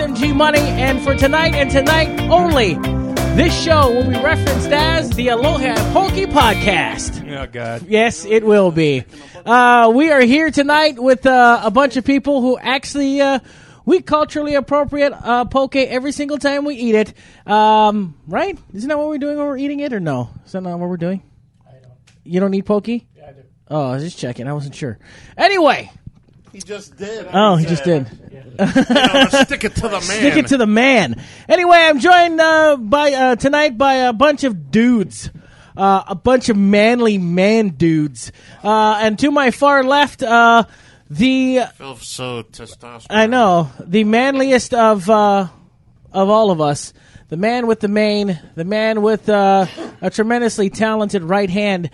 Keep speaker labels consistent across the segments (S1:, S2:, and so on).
S1: from G Money, and for tonight and tonight only, this show will be referenced as the Aloha Pokey Podcast.
S2: Oh, God.
S1: Yes, it will be. We are here tonight with a bunch of people who actually we culturally appropriate poke every single time we eat it. Right? Isn't that what we're doing when we're eating it, or no? Is that not what we're doing?
S3: I don't.
S1: You don't eat poke?
S3: Yeah, I do.
S1: Oh, I was just checking. I wasn't sure. Anyway.
S4: He just did.
S1: Oh, he just did.
S4: Stick it to the man.
S1: Stick it to the man. Anyway, I'm joined tonight by a bunch of dudes. A bunch of manly man dudes. And to my far left,
S4: Feels so testosterone.
S1: I know, the manliest of all of us. The man with the mane, the man with a tremendously talented right hand.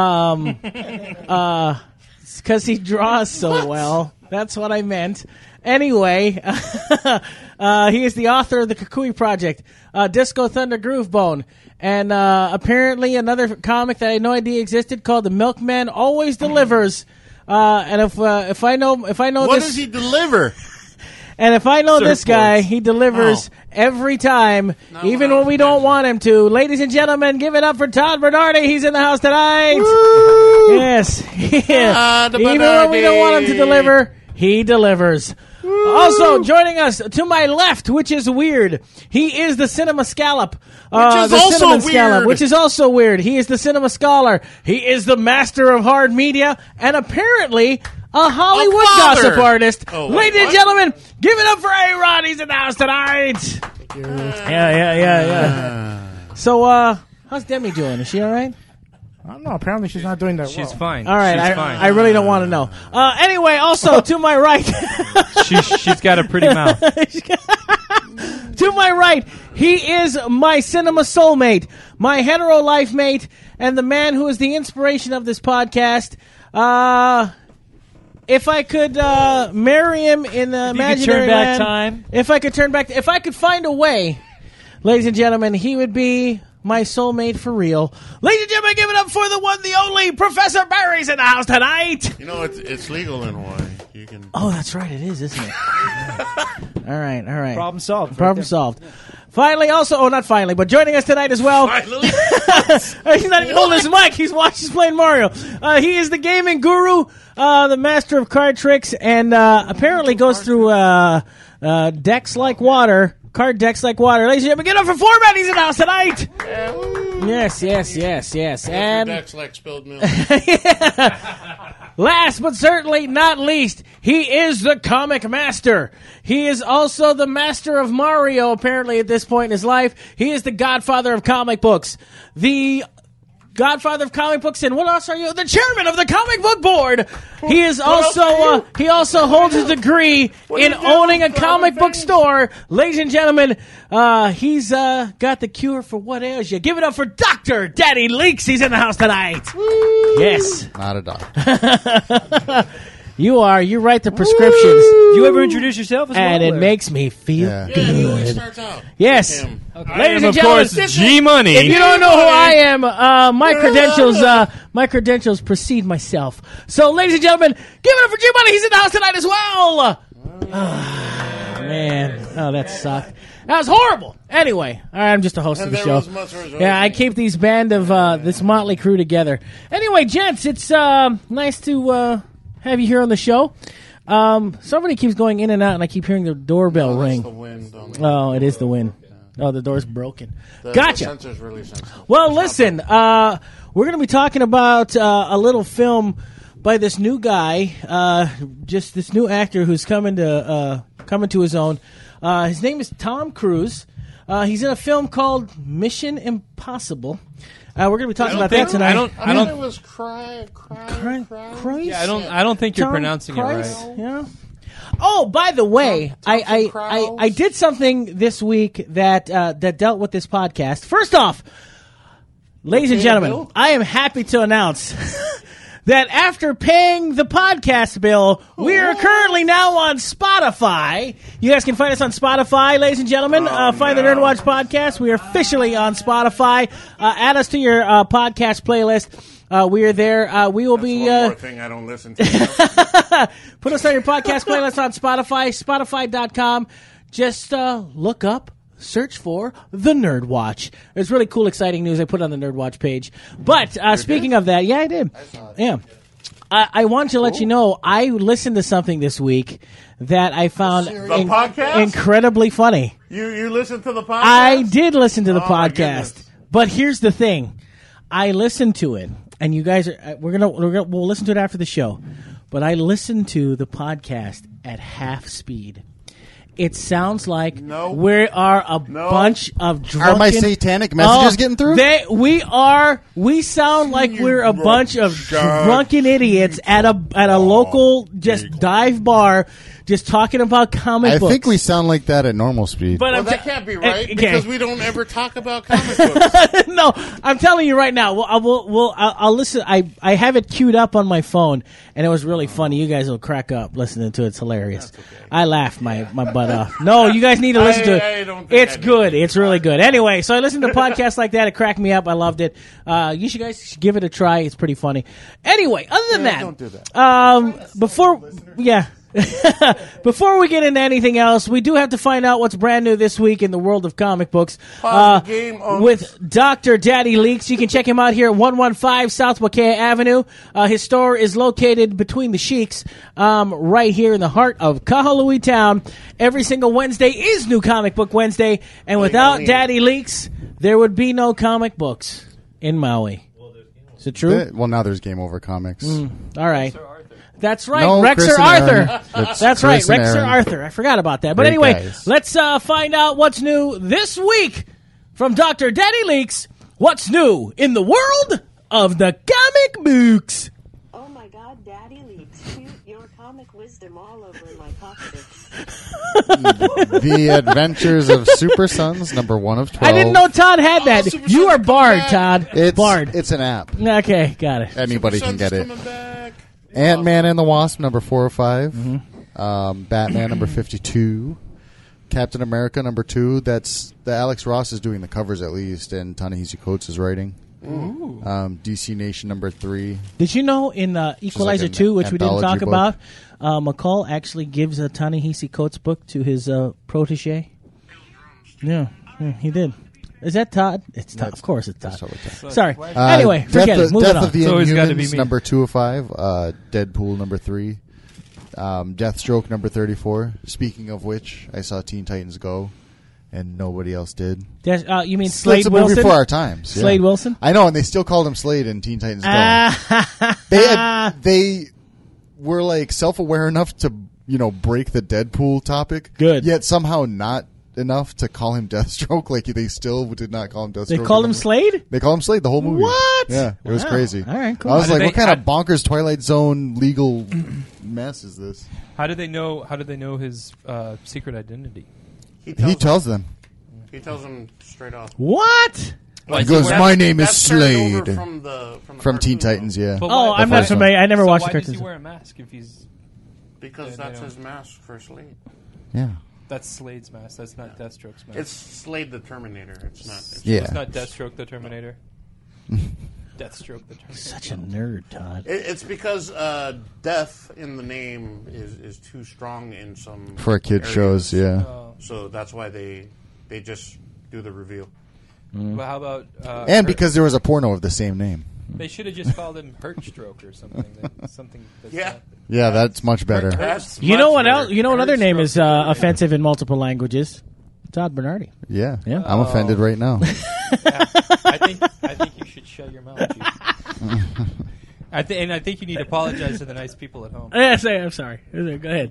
S1: Because he draws so well. That's what I meant. Anyway, he is the author of the Kukui Project, Disco Thunder Groovebone, and apparently another comic that I had no idea existed called The Milkman Always Delivers. And if I know
S4: What
S1: this,
S4: does he deliver?
S1: and if I know this
S4: Surfboards.
S1: guy, he delivers every time, even when we don't want him to. Ladies and gentlemen, give it up for Todd Bernardi. He's in the house tonight.
S4: Woo!
S1: Yes.
S4: Todd
S1: Even when we don't want him to deliver, he delivers.
S4: Woo!
S1: Also, joining us to my left, which is weird, he is the Cinema Scallop.
S4: Which is
S1: the
S4: also
S1: Cinnamon Scallop,
S4: weird.
S1: which is also weird. He is the Cinema Scholar. He is the master of hard media, and apparently a Hollywood
S4: A father.
S1: gossip artist.
S4: Oh,
S1: Ladies and
S4: what?
S1: gentlemen, give it up for A-Rod. He's in the house tonight. Yeah. So, how's Demi doing? Is she all right?
S3: I don't know. Apparently, she's not doing that
S2: She's
S3: well.
S2: fine.
S1: All right,
S2: She's fine.
S1: I really don't want to know. Anyway, also to my right,
S2: She's got a pretty mouth.
S1: to my right, he is my cinema soulmate, my hetero life mate, and the man who is the inspiration of this podcast. If I could marry him in the imaginary
S2: turn back
S1: land,
S2: time.
S1: if I could find a way, ladies and gentlemen, he would be my soulmate for real. Ladies and gentlemen, give it up for the one, the only Professor Barry's in the house tonight.
S4: You know, it's legal in Hawaii. You can.
S1: Oh, that's right, it is, isn't it? All right.
S3: Problem solved.
S1: Problem solved. Finally, also, not finally, but joining us tonight as well.
S4: Finally.
S1: He's not even holding his mic. He's playing Mario. He is the gaming guru, the master of card tricks, and apparently goes through decks like water. Card decks like water. Ladies and gentlemen, get up for Format. He's in the house tonight. Yes. And
S4: That's like spilled milk.
S1: last but certainly not least, he is the comic master. He is also the master of Mario, apparently, at this point in his life. He is the godfather of comic books. The godfather of comic books, and what else are you? The chairman of the comic book board. He is also he also holds a degree in owning a comic book store. Ladies and gentlemen, he's got the cure for what ails you. Give it up for Dr. Daddy Leaks. He's in the house tonight. Yes.
S4: Not a doctor.
S1: You write the prescriptions.
S2: Do you ever introduce yourself as well?
S1: And it
S2: or?
S1: makes me feel
S4: Yeah, he always
S1: good.
S4: starts out.
S1: Yes.
S4: Him.
S2: I
S1: Ladies
S2: am,
S1: and
S2: of
S1: gentlemen,
S2: course, G-Money.
S1: if you don't know who I am, my credentials precede myself. So, ladies and gentlemen, give it up for G-Money. He's in the house tonight as well. Man. Oh, that sucked. That was horrible. Anyway, all right, I'm just a host of
S4: And
S1: the
S4: there
S1: show.
S4: was Muscles,
S1: Yeah, I keep these band of this motley crew together. Anyway, gents, it's nice to have you here on the show. Somebody keeps going in and out, and I keep hearing the doorbell ring.
S4: The wind on the
S1: Oh, it is the wind. Oh, the door's broken.
S4: The
S1: Gotcha.
S4: sensor's really sensitive.
S1: Well, listen, we're going to be talking about a little film by this new guy, just this new actor who's coming to his own. His name is Tom Cruise. He's in a film called Mission Impossible. We're going to be talking about that tonight.
S4: I mean, it was Christ.
S2: Yeah, I don't think you're
S1: Tom
S2: pronouncing
S1: Christ?
S2: it right.
S1: Yeah. Oh, by the way,
S4: Tom
S1: I did something this week that dealt with this podcast. First off, ladies and gentlemen,
S4: bill?
S1: I am happy to announce that after paying the podcast bill, we are currently now on Spotify. You guys can find us on Spotify, ladies and gentlemen. Find the Nerd Watch podcast. We are officially on Spotify. Add us to your podcast playlist. We are there. We will be.
S4: One more thing I don't listen to.
S1: Put us on your podcast playlist on Spotify, Spotify.com. just search for The Nerd Watch. There's really cool, exciting news I put on the Nerd Watch page. But speaking of that, yeah, I did. Yeah. I wanted to let you know, I listened to something this week that I found
S4: podcast?
S1: incredibly funny.
S4: You listen to the podcast?
S1: I did listen to the
S4: Oh, my
S1: podcast,
S4: goodness.
S1: but here's the thing: I listened to it, and you guys are we'll listen to it after the show. But I listened to the podcast at half speed. It sounds like we are a bunch of drunken...
S5: Are my satanic messages getting through?
S1: We sound like we're a bunch of drunken idiots at a local dive bar just talking about comic books.
S5: I think we sound like that at normal speed.
S1: But
S4: Well, that can't be right
S1: okay.
S4: because we don't ever talk about comic books.
S1: No, I'm telling you right now. I'll listen. I have it queued up on my phone, and it was really funny. You guys will crack up listening to it. It's hilarious. Okay. I laughed my butt off. No, you guys need to listen to it.
S4: I don't think
S1: It's good. It's really good. Anyway, so I listened to podcasts like that. It cracked me up. I loved it. You guys should give it a try. It's pretty funny. Anyway, other than that,
S4: don't do that.
S1: Before we get into anything else, we do have to find out what's brand new this week in the world of comic books. With Dr. Daddy Leaks. You can check him out here at 115 South Wakea Avenue. His store is located between the Sheiks, right here in the heart of Kahului Town. Every single Wednesday is New Comic Book Wednesday, and without Daddy Leaks, there would be no comic books in Maui. Is it true?
S5: Well, now there's Game Over Comics.
S1: All right. That's right,
S5: No,
S1: Rex
S5: Chris
S1: or
S5: and
S1: Arthur.
S5: Aaron.
S1: That's right,
S5: Chris and
S1: Rex or
S5: Aaron.
S1: Arthur. I forgot about that. But
S5: Great
S1: anyway,
S5: guys.
S1: let's find out what's new this week from Dr. Daddy Leaks. What's new in the world of the comic books?
S6: Oh my God, Daddy Leaks. Shoot your comic wisdom all over my pockets.
S5: The Adventures of Super Sons, number 1 of 12.
S1: I didn't know Todd had that.
S4: Super
S1: You
S4: Sons
S1: are barred,
S4: back.
S1: Todd.
S5: It's
S1: Barred.
S5: It's an app.
S1: Okay, got it.
S5: Anybody can get it.
S4: Coming back.
S5: Ant-Man and the Wasp, number 405. Batman, number 52. Captain America, number 2. That's the Alex Ross is doing the covers at least, and Ta-Nehisi Coates is writing. DC Nation, number 3.
S1: Did you know in Equalizer
S5: like an
S1: 2, which we didn't talk
S5: anthology
S1: about, McCall actually gives a Ta-Nehisi Coates book to his protege? Yeah, he did. Is that Todd? It's Todd. Of course it's Todd.
S5: That's totally Todd.
S1: Sorry. Anyway, forget it. Moving
S5: Death
S1: on.
S5: of the
S2: It's always gotta be
S5: Inhumans,
S2: me.
S5: number 205. Deadpool, number 3. Deathstroke, number 34. Speaking of which, I saw Teen Titans Go, and nobody else did.
S1: You mean
S5: That's
S1: Slade
S5: a movie
S1: Wilson?
S5: for our times. Yeah.
S1: Slade Wilson?
S5: I know, and they still called him Slade in Teen Titans Go. They were like self-aware enough to break the Deadpool topic.
S1: Good.
S5: Yet somehow not enough to call him Deathstroke. Like they still did not call him Deathstroke.
S1: They called him Slade?
S5: They called him Slade the whole movie.
S1: What?
S5: Yeah, it was
S1: Wow.
S5: crazy.
S1: All right, cool.
S5: I was
S2: How
S5: like,
S2: did
S5: what kind of bonkers Twilight Zone legal mess is this?
S2: How did they know his secret identity?
S5: He tells them.
S4: He tells them straight off.
S1: What?
S5: He goes, my name is
S4: That's carried over
S5: Slade.
S4: from the
S5: From Teen
S4: cartoon,
S5: Titans, yeah.
S2: But
S1: Oh,
S2: why-
S1: I'm not
S5: first one.
S1: familiar. I never
S2: so
S1: watched
S2: why
S1: the
S2: does he
S1: cartoons.
S2: wear a mask if he's...
S4: Because
S2: Yeah,
S4: that's
S2: they
S4: his mask for Slade.
S5: Yeah.
S2: That's Slade's mask. That's not Deathstroke's mask.
S4: It's Slade the Terminator. It's not. It's
S5: Yeah.
S2: It's not Deathstroke the Terminator. Deathstroke the Terminator.
S1: Such a nerd, Todd.
S4: It's because death in the name is too strong in some
S5: For kid
S4: areas.
S5: shows, yeah.
S4: So that's why they just do the reveal.
S2: But how about...
S5: And because there was a porno of the same name.
S2: They should have just called him Hertstroke or something. Something that's
S4: Yeah.
S2: not-
S5: Yeah, that's much better.
S4: That's
S1: You know
S4: much
S1: what
S4: better.
S1: else? You know another name is offensive in multiple languages? Todd Bernardi.
S5: Yeah.
S1: Yeah.
S5: I'm offended right now.
S2: I think you should shut your mouth, Chief. I think you need to apologize to the nice people at home.
S1: Yes, I'm sorry. Go ahead.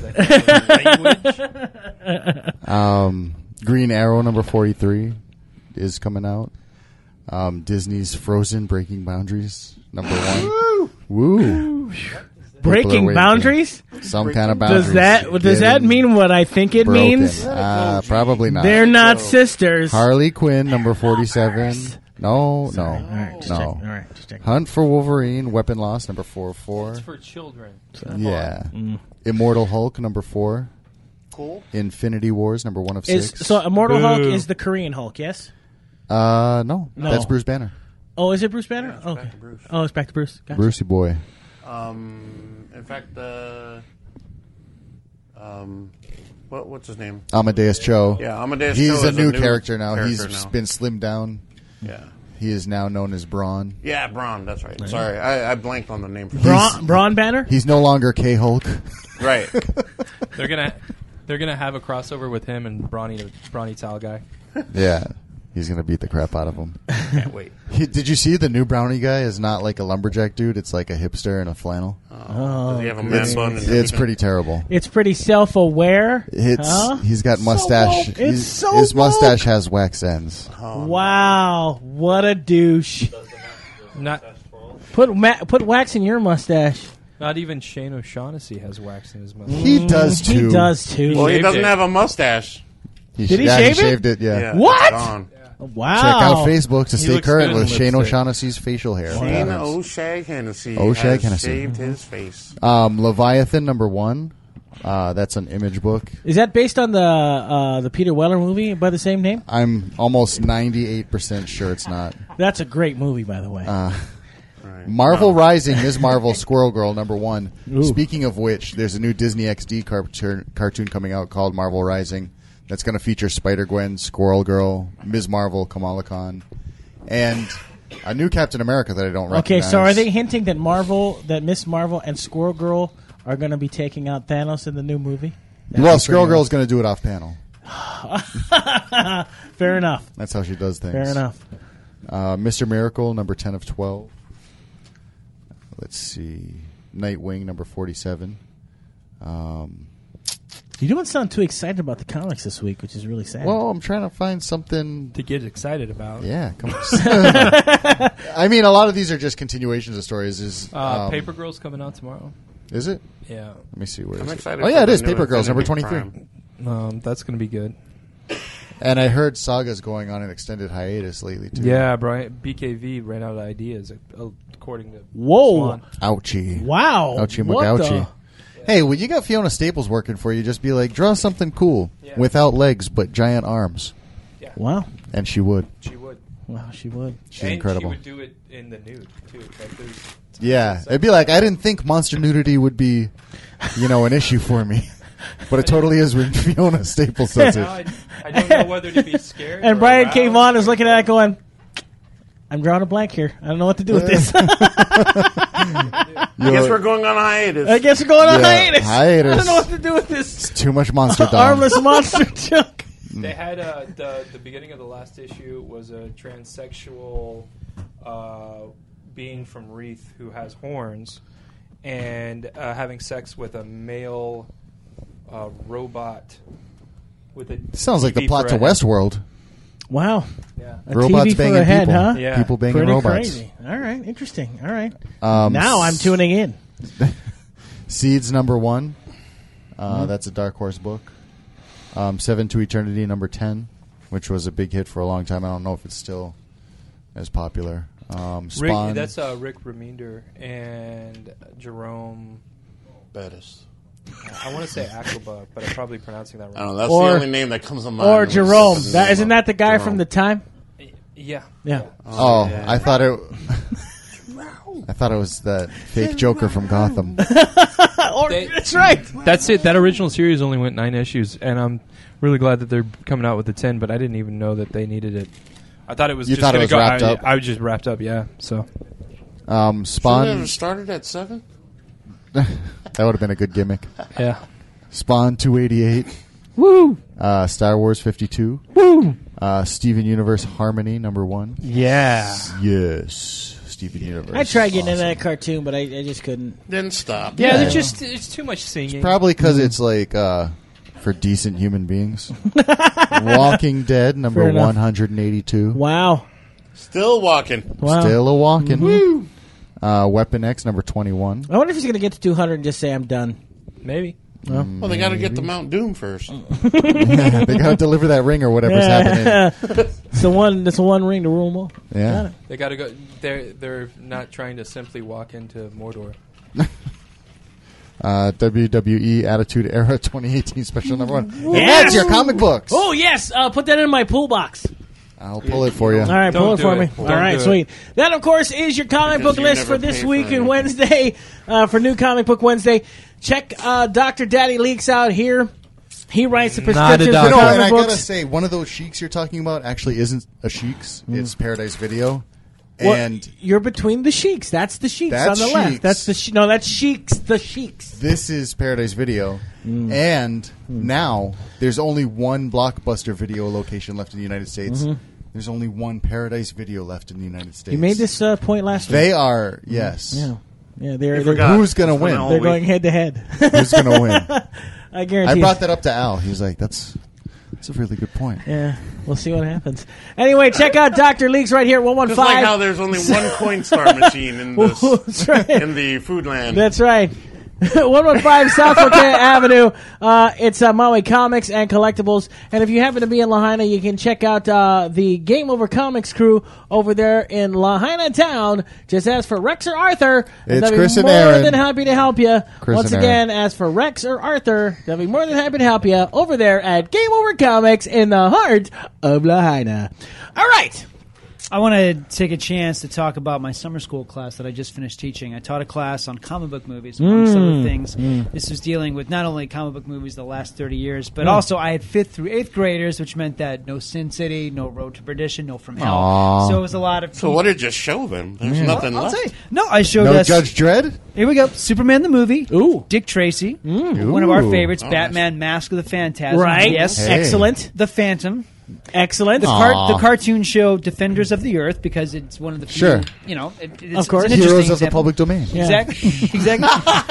S2: Language.
S5: Green Arrow number 43 is coming out. Disney's Frozen Breaking Boundaries number 1. Woo!
S1: Breaking
S5: waiting.
S1: boundaries?
S5: Some kind of boundaries.
S1: Does that mean what I think it
S5: broken?
S1: means?
S5: Probably not.
S1: They're not sisters.
S5: Harley Quinn number 47. No.
S1: All right, just check. All right, just check.
S5: Hunt for Wolverine, Weapon Lost number 404.
S2: It's for children.
S5: Yeah. Immortal Hulk number 4.
S4: Cool.
S5: Infinity Wars number 1 of 6.
S1: So Immortal Hulk is the Korean Hulk, yes?
S5: No.
S1: No.
S5: That's Bruce Banner.
S1: Oh, is it Bruce Banner?
S4: It's
S1: Okay.
S4: back to Bruce.
S1: Oh, it's back to Bruce. Gotcha.
S5: Brucey boy.
S4: In fact, what's his name?
S5: Amadeus Cho.
S4: Yeah, Amadeus
S5: He's
S4: Cho
S5: a
S4: is
S5: new character now. He's
S4: now.
S5: been slimmed down.
S4: Yeah.
S5: He is now known as Brawn.
S4: Yeah, Braun. That's right. Sorry, I blanked on the name. For
S1: Braun Banner?
S5: He's no longer K-Hulk.
S4: Right.
S2: They're gonna have a crossover with him and Brawny Tal guy.
S5: Yeah. He's going to beat the crap out of him.
S4: Can't wait.
S5: Did you see the new Brownie guy is not like a lumberjack dude? It's like a hipster in a flannel.
S4: Does he have a man bun? And
S5: It's pretty terrible.
S1: It's pretty self-aware.
S5: He's got mustache.
S1: woke. It's so
S5: his mustache
S1: woke.
S5: has wax ends.
S1: Wow, what a douche.
S2: Not
S1: Put wax in your mustache.
S2: even Shane O'Shaughnessy has wax in his mouth.
S5: He does too.
S1: He does too.
S4: Well, he
S2: shaved
S4: doesn't
S2: it.
S4: have a mustache.
S1: Did he
S5: yeah,
S1: shave
S5: he
S1: it?
S5: shaved it, yeah.
S4: Yeah,
S1: What?
S4: it's gone.
S1: Wow.
S5: Check out Facebook to stay
S2: looks
S5: current
S2: good in
S5: with Shane
S2: lipstick.
S5: O'Shaughnessy's facial hair.
S4: Shane O'Shag Hennessy
S5: O'Shag
S4: has
S5: Hennessy.
S4: shaved his face.
S5: Leviathan #1. That's an Image book.
S1: Is that based on the Peter Weller movie by the same name?
S5: I'm almost 98% sure it's not.
S1: That's a great movie, by the way.
S4: Right.
S5: Marvel Rising, Ms. Marvel, Squirrel Girl #1.
S1: Ooh.
S5: Speaking of which, there's a new Disney XD cartoon coming out called Marvel Rising that's going to feature Spider-Gwen, Squirrel Girl, Ms. Marvel, Kamala Khan, and a new Captain America that I don't
S1: Okay,
S5: recognize.
S1: so are they hinting that Miss Marvel and Squirrel Girl are going to be taking out Thanos in the new movie?
S5: Well, Squirrel Girl's going to do it off panel.
S1: Fair enough.
S5: That's how she does things.
S1: Fair enough.
S5: Mr. Miracle, #10 of 12. Let's see. Nightwing, #47.
S1: You don't sound too excited about the comics this week, which is really sad.
S5: Well, I'm trying to find something.
S2: To get excited about.
S5: Yeah, come on. I mean, a lot of these are just continuations of stories.
S2: Paper Girl's coming out tomorrow.
S5: Is it?
S2: Yeah.
S5: Let me see where
S4: I'm
S5: is it.
S4: excited.
S5: Oh,
S4: for
S5: yeah, it
S4: the
S5: is.
S4: new
S5: Paper Girls,
S4: Infinity
S5: #23.
S4: Prime.
S2: That's going to be good.
S5: And I heard Saga's going on an extended hiatus lately, too.
S2: Yeah, Brian, BKV ran out of ideas, according to
S1: Whoa.
S2: Swan.
S5: Ouchie.
S1: Wow.
S5: Ouchie
S1: What
S5: McOuchie. Hey, when you got Fiona Staples working for you, just be like, draw something cool
S2: Yeah.
S5: without legs but giant arms.
S2: Yeah,
S1: Wow.
S5: And she would.
S2: she would.
S1: Wow, she would.
S5: She's
S2: and
S5: incredible.
S2: she would do it in the nude, too. Like there's
S5: Yeah, it'd be like, I didn't think monster nudity would be, an issue for me. But it totally is when Fiona Staples does
S2: Now
S5: it.
S2: I don't know whether to be scared
S1: And
S2: or
S1: Brian
S2: aroused.
S1: K. Vaughan is looking at it going, I'm drawing a blank here. I don't know what to do with this.
S4: I guess we're going on a hiatus.
S1: I guess we're going on
S5: Yeah,
S1: hiatus.
S5: hiatus.
S1: I don't know what to do with this
S5: Too much monster dom.
S1: armless monster junk.
S2: They had the beginning of the last issue was a transsexual being from Wreath who has horns and having sex with a male robot with a
S5: Sounds like the
S2: TV
S5: plot to
S2: for a head.
S5: Westworld.
S1: Wow.
S2: Yeah.
S1: A
S5: Robots
S1: TV for
S5: banging
S1: a head,
S5: people.
S1: huh?
S2: Yeah.
S5: People banging
S1: Pretty
S5: robots.
S1: crazy. All right, interesting. All right.
S5: Um,
S1: Now I'm tuning in.
S5: Seeds #1. That's a Dark Horse book. 7 to Eternity #10, which was a big hit for a long time. I don't know if it's still as popular. Spawn.
S2: That's Rick Remender and Jerome.
S4: Bettis.
S2: I want to say Aquaba, but I'm probably pronouncing that
S4: I don't know.
S2: wrong.
S4: That's
S1: Or-
S4: the only name that comes to mind.
S1: Or Jerome. Isn't that the guy from the time?
S2: Yeah.
S1: Yeah.
S5: Oh,
S4: yeah.
S5: I thought it. I thought it was that fake Joker from Gotham.
S1: That's right.
S2: That's it. That original series only went 9 issues, and I'm really glad that they're coming out with the 10. But I didn't even know that they needed it. I thought it was.
S5: You
S2: just
S5: thought it
S2: gonna
S5: was
S2: go,
S5: wrapped up?
S2: I was just wrapped up. Yeah. So
S4: Shouldn't it
S5: Spawn.
S4: have started at 7?
S5: That would have been a good gimmick.
S2: yeah.
S5: Spawn 288.
S1: Woo.
S5: Star Wars 52.
S1: Woo.
S5: Steven Universe Harmony #1.
S1: Yeah.
S5: Yes, Steven Universe.
S1: I tried getting into that cartoon, but I just couldn't.
S4: Then stop.
S2: Yeah.
S5: Yeah.
S2: It's too much singing.
S5: Probably because it's like for decent human beings. Walking Dead
S1: Fair enough.
S5: #182.
S1: Wow.
S4: Still walking.
S1: Wow.
S5: Still a walking. Weapon X #21.
S1: I wonder if he's going to get to 200 and just say, I'm done.
S2: Maybe.
S4: Well, they got to get to Mount Doom first.
S5: They got to deliver that ring or whatever's happening.
S1: It's the one ring to rule them all. Got
S5: Yeah.
S1: it.
S2: They got to go. They're not trying to simply walk into Mordor.
S5: WWE Attitude Era 2018 special #1.
S1: Yes!
S5: That's your comic books.
S1: Oh, yes. Put that in my pool box.
S5: I'll pull it for you.
S1: All right,
S2: Don't
S1: pull it
S2: do
S1: for
S2: it.
S1: me.
S2: Don't
S1: All right,
S2: do it.
S1: sweet. That, of course, is your comic
S4: Because
S1: book
S4: you
S1: list for
S4: never
S1: this
S4: pay
S1: week
S4: for
S1: and
S4: it.
S1: Wednesday for New Comic Book Wednesday. Check Dr. Daddy Leaks out here He writes the
S2: Not a
S1: prescriptions
S2: doctor.
S1: for
S5: No,
S1: comic
S5: and I
S1: books.
S5: gotta say, one of those Sheiks you're talking about actually isn't a Sheiks. It's Paradise Video.
S1: Well,
S5: And
S1: you're between the Sheiks. That's the Sheiks
S5: That's
S1: on the left.
S5: Sheiks.
S1: That's the no. That's Sheiks. The Sheiks.
S5: this is Paradise Video. And now there's only one Blockbuster Video location left in the United States. There's only one Paradise Video left in the United States.
S1: You made this point last week.
S5: They are, yes.
S1: Yeah, they're
S4: forgot.
S5: Who's going to
S4: That's when
S5: win?
S4: all
S1: they're
S4: week.
S1: going head to head.
S5: Who's going to win?
S1: I guarantee.
S5: I brought that up to Al. He was like, that's a really good point.
S1: Yeah, we'll see what happens. Anyway, check out Dr. Leaks right here, 115.
S4: Just like how there's only one Coinstar machine in this
S1: That's right.
S4: in the food land.
S1: That's right. 115 South Volcano Avenue. It's Maui Comics and Collectibles. And if you happen to be in Lahaina, you can check out the Game Over Comics crew over there in Lahaina town. Just ask for Rex or Arthur. And
S5: It's
S1: they'll
S5: Chris
S1: be
S5: and
S1: more
S5: Aaron.
S1: than happy to help you.
S5: Chris
S1: Once
S5: and
S1: again, ask for Rex or Arthur. They'll be more than happy to help you over there at Game Over Comics in the heart of Lahaina. All right.
S7: I want to take a chance to talk about my summer school class that I just finished teaching. I taught a class on comic book movies, amongst other things. This was dealing with not only comic book movies the last 30 years, but also I had 5th through 8th graders, which meant that no Sin City, no Road to Perdition, no From Hell.
S5: Aw.
S7: So it was a lot of...
S4: So what did you show them? There's nothing
S7: I'll
S4: left.
S7: tell you. No, I showed
S5: No
S7: us...
S5: Judge Dredd?
S7: Here we go. Superman the movie.
S1: Ooh.
S7: Dick Tracy. One of our
S5: Ooh.
S7: favorites.
S4: Oh,
S7: Batman Mask of the Phantasm.
S1: Right.
S7: Yes.
S5: Hey.
S1: Excellent.
S7: The Phantom.
S1: Excellent.
S7: The cartoon show Defenders of the Earth, because it's one of the few,
S5: Sure.
S7: it's,
S1: Of course.
S7: it's an interesting
S5: Heroes of the
S7: example.
S5: Public Domain.
S1: Yeah.
S7: Exactly. Exactly.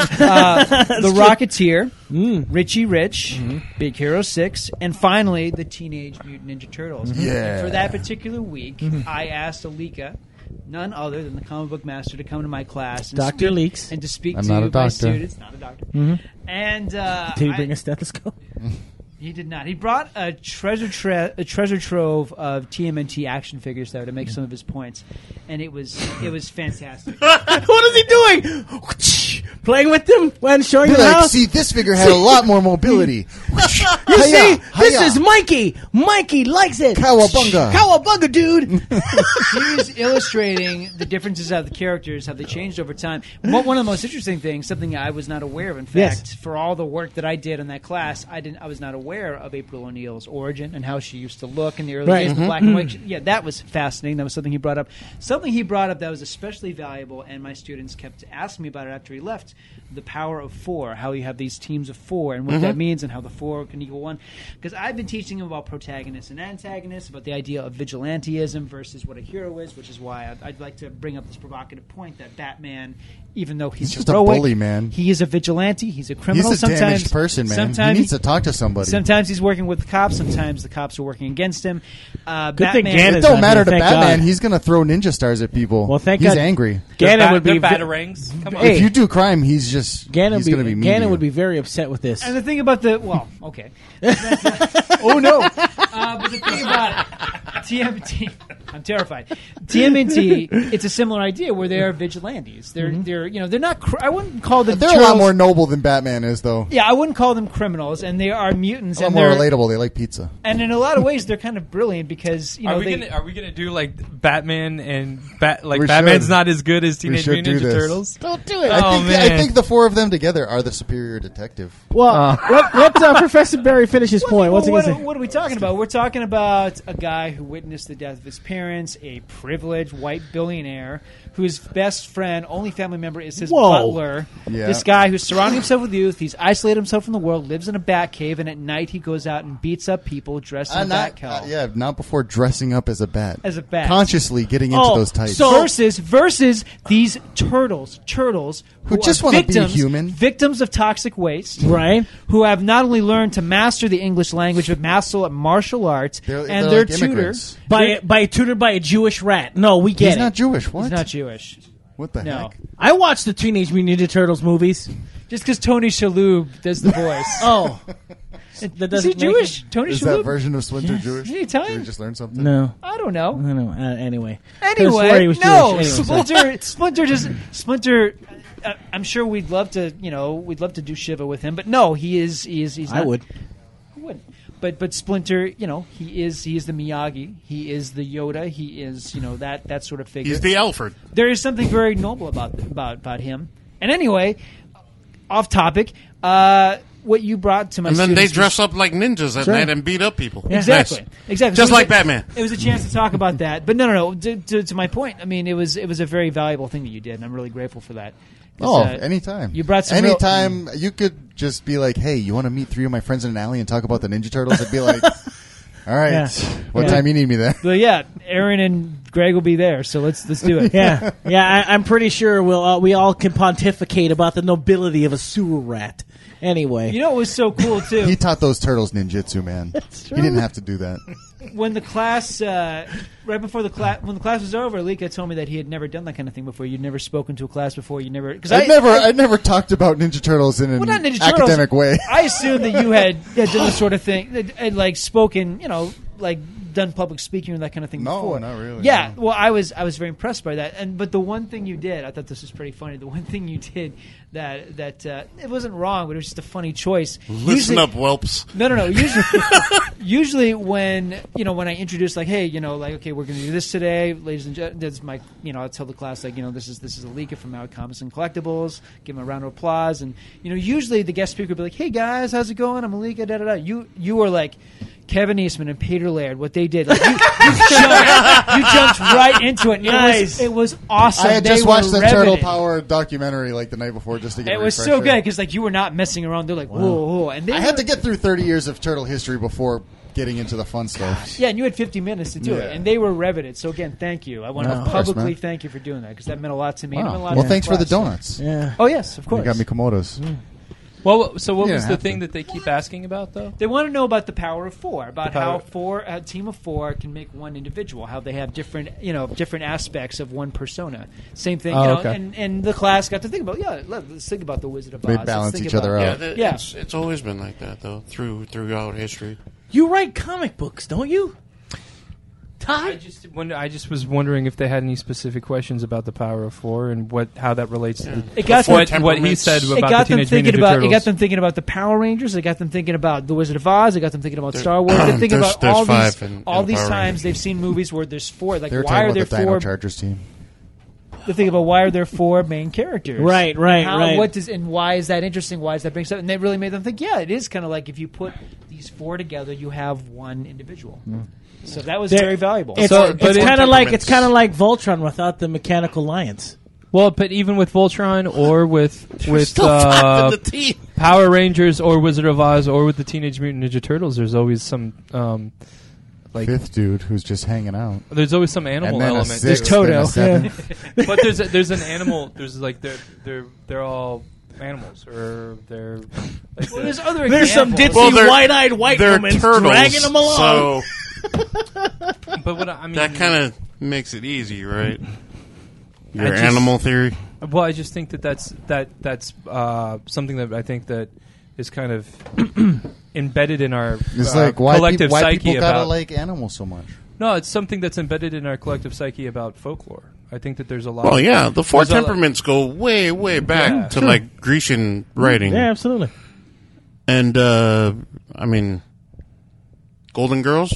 S7: The Rocketeer, Richie Rich, Big Hero 6, and finally the Teenage Mutant Ninja Turtles.
S5: Yeah.
S7: And for that particular week, I asked Alika, none other than the comic book master, to come to my class. And
S1: Dr.
S7: speak-
S1: Leaks.
S7: And to speak
S5: I'm
S7: to
S5: not a
S7: my
S5: doctor.
S7: students. Not a doctor. And
S1: Did he bring a stethoscope?
S7: he did not. He brought a treasure trove of TMNT action figures though to make some of his points, and it was fantastic.
S1: What is he doing? Playing with them when showing
S5: Be
S1: them
S5: like,
S1: how?
S5: see, this figure had a lot more mobility.
S1: You see, this is Mikey. Mikey likes it.
S5: Cowabunga.
S1: Cowabunga, dude.
S7: He was illustrating the differences of the characters, how they changed over time. One of the most interesting things, something I was not aware of. In fact,
S1: Yes.
S7: for all the work that I did in that class, I was not aware of April O'Neil's origin and how she used to look in the early
S1: Right.
S7: days, the black and white. Yeah, that was fascinating. That was something he brought up. Something he brought up that was especially valuable, and my students kept asking me about it after he left. The power of 4, how you have these teams of 4, and what that means, and how the 4 can equal 1. Because I've been teaching him about protagonists and antagonists, about the idea of vigilantism versus what a hero is, which is why I'd like to bring up this provocative point that Batman, even though he's
S5: just a
S7: heroic,
S5: bully, man.
S7: he is a vigilante. He's a criminal.
S5: He's a
S7: sometimes,
S5: damaged person, man.
S7: Sometimes
S5: He needs to talk to somebody.
S7: Sometimes he's working with the cops. Sometimes the cops are working against him.
S1: Good
S7: Batman,
S1: thing Gannon-
S5: It don't
S1: Thank
S5: matter to
S1: God.
S5: Batman. He's going to throw ninja stars at people.
S1: Well, thank
S5: He's
S1: God.
S5: angry.
S1: Gannon would be
S2: batarangs. Come on.
S1: Hey.
S5: If you do crime, he's just
S1: Gannon
S5: he's going to be mean. to
S1: Gannon
S5: you.
S1: would be very upset with this.
S7: And the thing about the okay. Oh no! But the thing about TMNT, I'm terrified. TMNT, it's a similar idea where they are vigilantes. They're they're not. I wouldn't call them.
S5: They're a lot more noble than Batman is, though.
S7: Yeah, I wouldn't call them criminals, and they are mutants,
S5: A lot
S7: and
S5: more
S7: they're
S5: relatable. They like pizza.
S7: and in a lot of ways they're kind of brilliant because
S2: Are we gonna do like Batman and Batman's
S5: should.
S2: not as good as Teenage
S5: should
S2: Mutant
S5: do
S2: Ninja
S5: this.
S2: Turtles?
S1: Don't do it.
S2: Oh,
S5: I
S2: man.
S5: think the 4 of them together are the superior detective.
S1: Well, let Professor Barry finish his point. What's he going to say?
S7: What are we talking about? We're talking about a guy who witnessed the death of his parents, a privileged white billionaire whose best friend, only family member, is his
S1: Whoa.
S7: butler.
S5: Yeah.
S7: This guy who's surrounding himself with youth. He's isolated himself from the world, lives in a bat cave, and at night he goes out and beats up people dressed in a bat cowl.
S5: Not before dressing up as a bat.
S7: As a bat.
S5: Consciously getting into those tights.
S1: so-
S7: Versus these turtles
S5: Who
S7: are
S5: just wanna be
S7: victims,
S5: human.
S7: victims of toxic waste,
S1: Right.
S7: who have not only learned to master the English language but master martial arts,
S5: They're
S7: and
S5: like
S7: their tutor.
S5: immigrants.
S1: Tutored by a Jewish rat. No, we get
S5: He's
S1: it.
S5: not Jewish. What?
S7: He's not Jewish.
S5: What the
S7: No.
S5: heck?
S1: I watched the Teenage Mutant Ninja Turtles movies.
S7: Just because Tony Shalhoub does the voice.
S1: Oh, that
S7: Is
S1: doesn't
S7: he
S1: make
S7: Jewish? Tony
S5: Is
S7: Shalhoub?
S5: that version of Splinter Jewish?
S7: Is he Italian?
S5: Did we just learn something?
S1: No,
S7: I don't know.
S1: I don't know. Anyway, Could've swore he
S7: Anyway,
S1: was
S7: no.
S1: Jewish. Anyway, sorry.
S7: Splinter. I'm sure we'd love to, do Shiva with him, but no, he's not.
S1: I would.
S7: Who wouldn't? But Splinter, he is the Miyagi, he is the Yoda, he is that sort of figure.
S4: He's the Alfred.
S7: There is something very noble about him. And anyway, off topic. One what you brought to my
S4: And then they
S7: students
S4: dress up like ninjas at night and beat up people.
S7: Exactly.
S4: Nice.
S7: Exactly.
S4: Just
S7: So
S4: like Batman.
S7: It was a chance to talk about that, but no. To my point, I mean, it was a very valuable thing that you did, and I'm really grateful for that.
S5: Oh, anytime.
S7: You brought some
S5: anytime you could just be like, "Hey, you want to meet 3 of my friends in an alley and talk about the Ninja Turtles?" I'd be like, "All right,
S1: Yeah.
S5: what time you need me there?"
S7: But yeah, Aaron and Greg will be there, so let's do it.
S1: Yeah, I'm pretty sure we all can pontificate about the nobility of a sewer rat. Anyway,
S7: You know what was so cool too?
S5: He taught those turtles ninjutsu, man. He didn't have to do that.
S7: When the class, right before the class, when the class was over, Alika told me that he had never done that kind of thing before. You'd never spoken to a class before. You never, because
S5: I'd never talked about Ninja Turtles in an
S7: not Ninja Turtles.
S5: academic way.
S7: I assumed that you had done this sort of thing, and like spoken, like done public speaking or that kind of thing
S5: No,
S7: before.
S5: not really,
S7: Yeah,
S5: no.
S7: well, I was very impressed by that. But the one thing you did, I thought this was pretty funny. The one thing you did that it wasn't wrong, but it was just a funny choice.
S4: Listen up, whelps.
S7: No. Usually when I introduce like, hey, okay, we're going to do this today, ladies and gentlemen. This is my, I'll tell the class like, this is Alika from Maui Comics and Collectibles. Give him a round of applause, and usually the guest speaker will be like, hey guys, how's it going? I'm Alika. Da da da. You were like Kevin Eastman and Peter Laird. What they did, like, you jumped right into it.
S1: Nice.
S7: It was awesome.
S5: I had
S7: They
S5: just
S7: were
S5: watched the Turtle
S7: riveted.
S5: Power documentary like the night before just to get
S7: It
S5: a
S7: was so
S5: refresher.
S7: good because like you were not messing around. They're like, whoa, and they
S5: I had to get through 30 years of Turtle history before getting into the fun stuff.
S7: Yeah, and you had 50 minutes to do it,
S5: Yeah.
S7: and they were riveted. So again, thank you. I want
S1: No,
S7: to
S1: of
S5: course,
S7: publicly
S5: man.
S7: thank you for doing that because that meant a lot to me. and it
S5: Wow.
S7: meant a lot
S5: Well,
S7: to
S5: thanks for the
S7: class.
S5: donuts.
S1: yeah.
S7: Oh yes, of course.
S5: You got me Komodos.
S2: Well, so what
S5: You
S2: was
S5: didn't
S2: the
S5: have
S2: thing
S5: to.
S2: that they keep asking about, though?
S7: They want to know about the power of 4, about
S2: The
S7: how
S2: power-
S7: a team of 4 can make one individual, how they have different aspects of one persona. Same thing,
S1: okay.
S7: and the class got to think about, let's think about the Wizard of Oz.
S5: They
S7: Let's
S5: balance
S7: think
S5: each other
S7: about-
S5: out.
S7: Yeah.
S4: It's always been like that though throughout history.
S1: You write comic books, don't you?
S2: I just was wondering if they had any specific questions about the power of 4 and how that relates to
S7: It got
S4: Four
S2: what he
S4: temperaments.
S2: said
S7: It
S2: about
S7: got
S2: the
S7: them
S2: Teenage
S7: thinking
S2: Mutant Ninja
S7: about. It
S2: Turtles.
S7: got them thinking about the Power Rangers. It got them thinking about the Wizard of Oz. It got them thinking about Star Wars. They're thinking
S4: There's-
S7: about
S4: there's
S7: all
S4: five
S7: these
S4: in
S7: all
S4: the
S7: these
S4: Power
S7: times
S4: Rangers.
S7: they've seen movies where there's 4. Like,
S5: They were
S7: why
S5: talking
S7: are
S5: about
S7: there
S5: the Dino
S7: 4?
S5: Chargers team.
S7: They're thinking about why are there 4 main characters?
S1: Right.
S7: What does and why is that interesting? Why is that bring stuff? And that really made them think. Yeah, it is kind of like if you put these 4 together, you have one individual. So that was very valuable.
S1: It's,
S2: So-
S1: it's
S2: but it-
S1: kind of like
S4: temperaments.
S1: Voltron without the mechanical lions.
S2: Well, but even with Voltron or with
S4: the team.
S2: Power Rangers or Wizard of Oz or with the Teenage Mutant Ninja Turtles, there's always some
S5: Fifth dude who's just hanging out.
S2: there's always some animal
S5: And then a
S2: element.
S5: sixth,
S7: Toto.
S5: and a seventh.
S2: But there's an animal. There's like they're all animals or they're like
S7: Well, there's other
S1: There's some
S7: examples.
S1: ditzy
S4: Well, they're-
S1: white-eyed white
S4: They're
S1: woman
S4: turtles,
S1: dragging them along.
S4: so
S2: but what I mean
S4: that kind of makes it easy, right? Your
S2: I just-
S4: animal theory.
S2: Well, I just think that's something that I think that is kind of embedded in our
S5: It's like why
S2: collective
S5: why
S2: psyche
S5: people gotta
S2: about.
S5: like animals so much.
S2: No, it's something that's embedded in our collective psyche about folklore. I think that there's a lot.
S4: Well, yeah, the 4
S2: there's a lot-
S4: temperaments go way, way back
S2: Yeah.
S4: to like Grecian writing,
S1: Yeah, absolutely.
S4: and I mean, Golden Girls,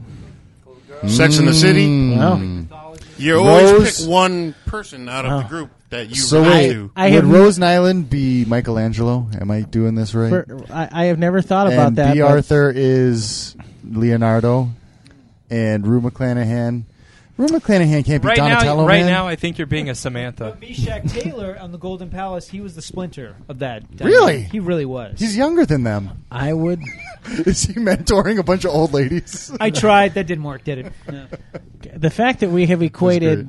S4: Sex in the City.
S1: Well,
S4: You always
S5: Rose-
S4: pick one person out of the group that you
S5: So
S4: relate
S5: wait,
S4: to.
S1: I
S5: would
S1: have
S5: Rose Nyland be Michelangelo? Am I doing this right?
S1: I have never thought about
S5: and
S1: that.
S5: B.
S1: but-
S5: Arthur is Leonardo, and Rue McClanahan. Rue McClanahan can't be
S2: right
S5: Donatello,
S2: now,
S5: man.
S2: I think you're being a Samantha.
S7: Meshack Taylor on the Golden Palace, he was the Splinter of that.
S5: Really?
S7: He really was.
S5: He's younger than them.
S1: I would.
S5: Is he mentoring a bunch of old ladies?
S7: I tried. That didn't work, did it? No.
S1: The fact that we have equated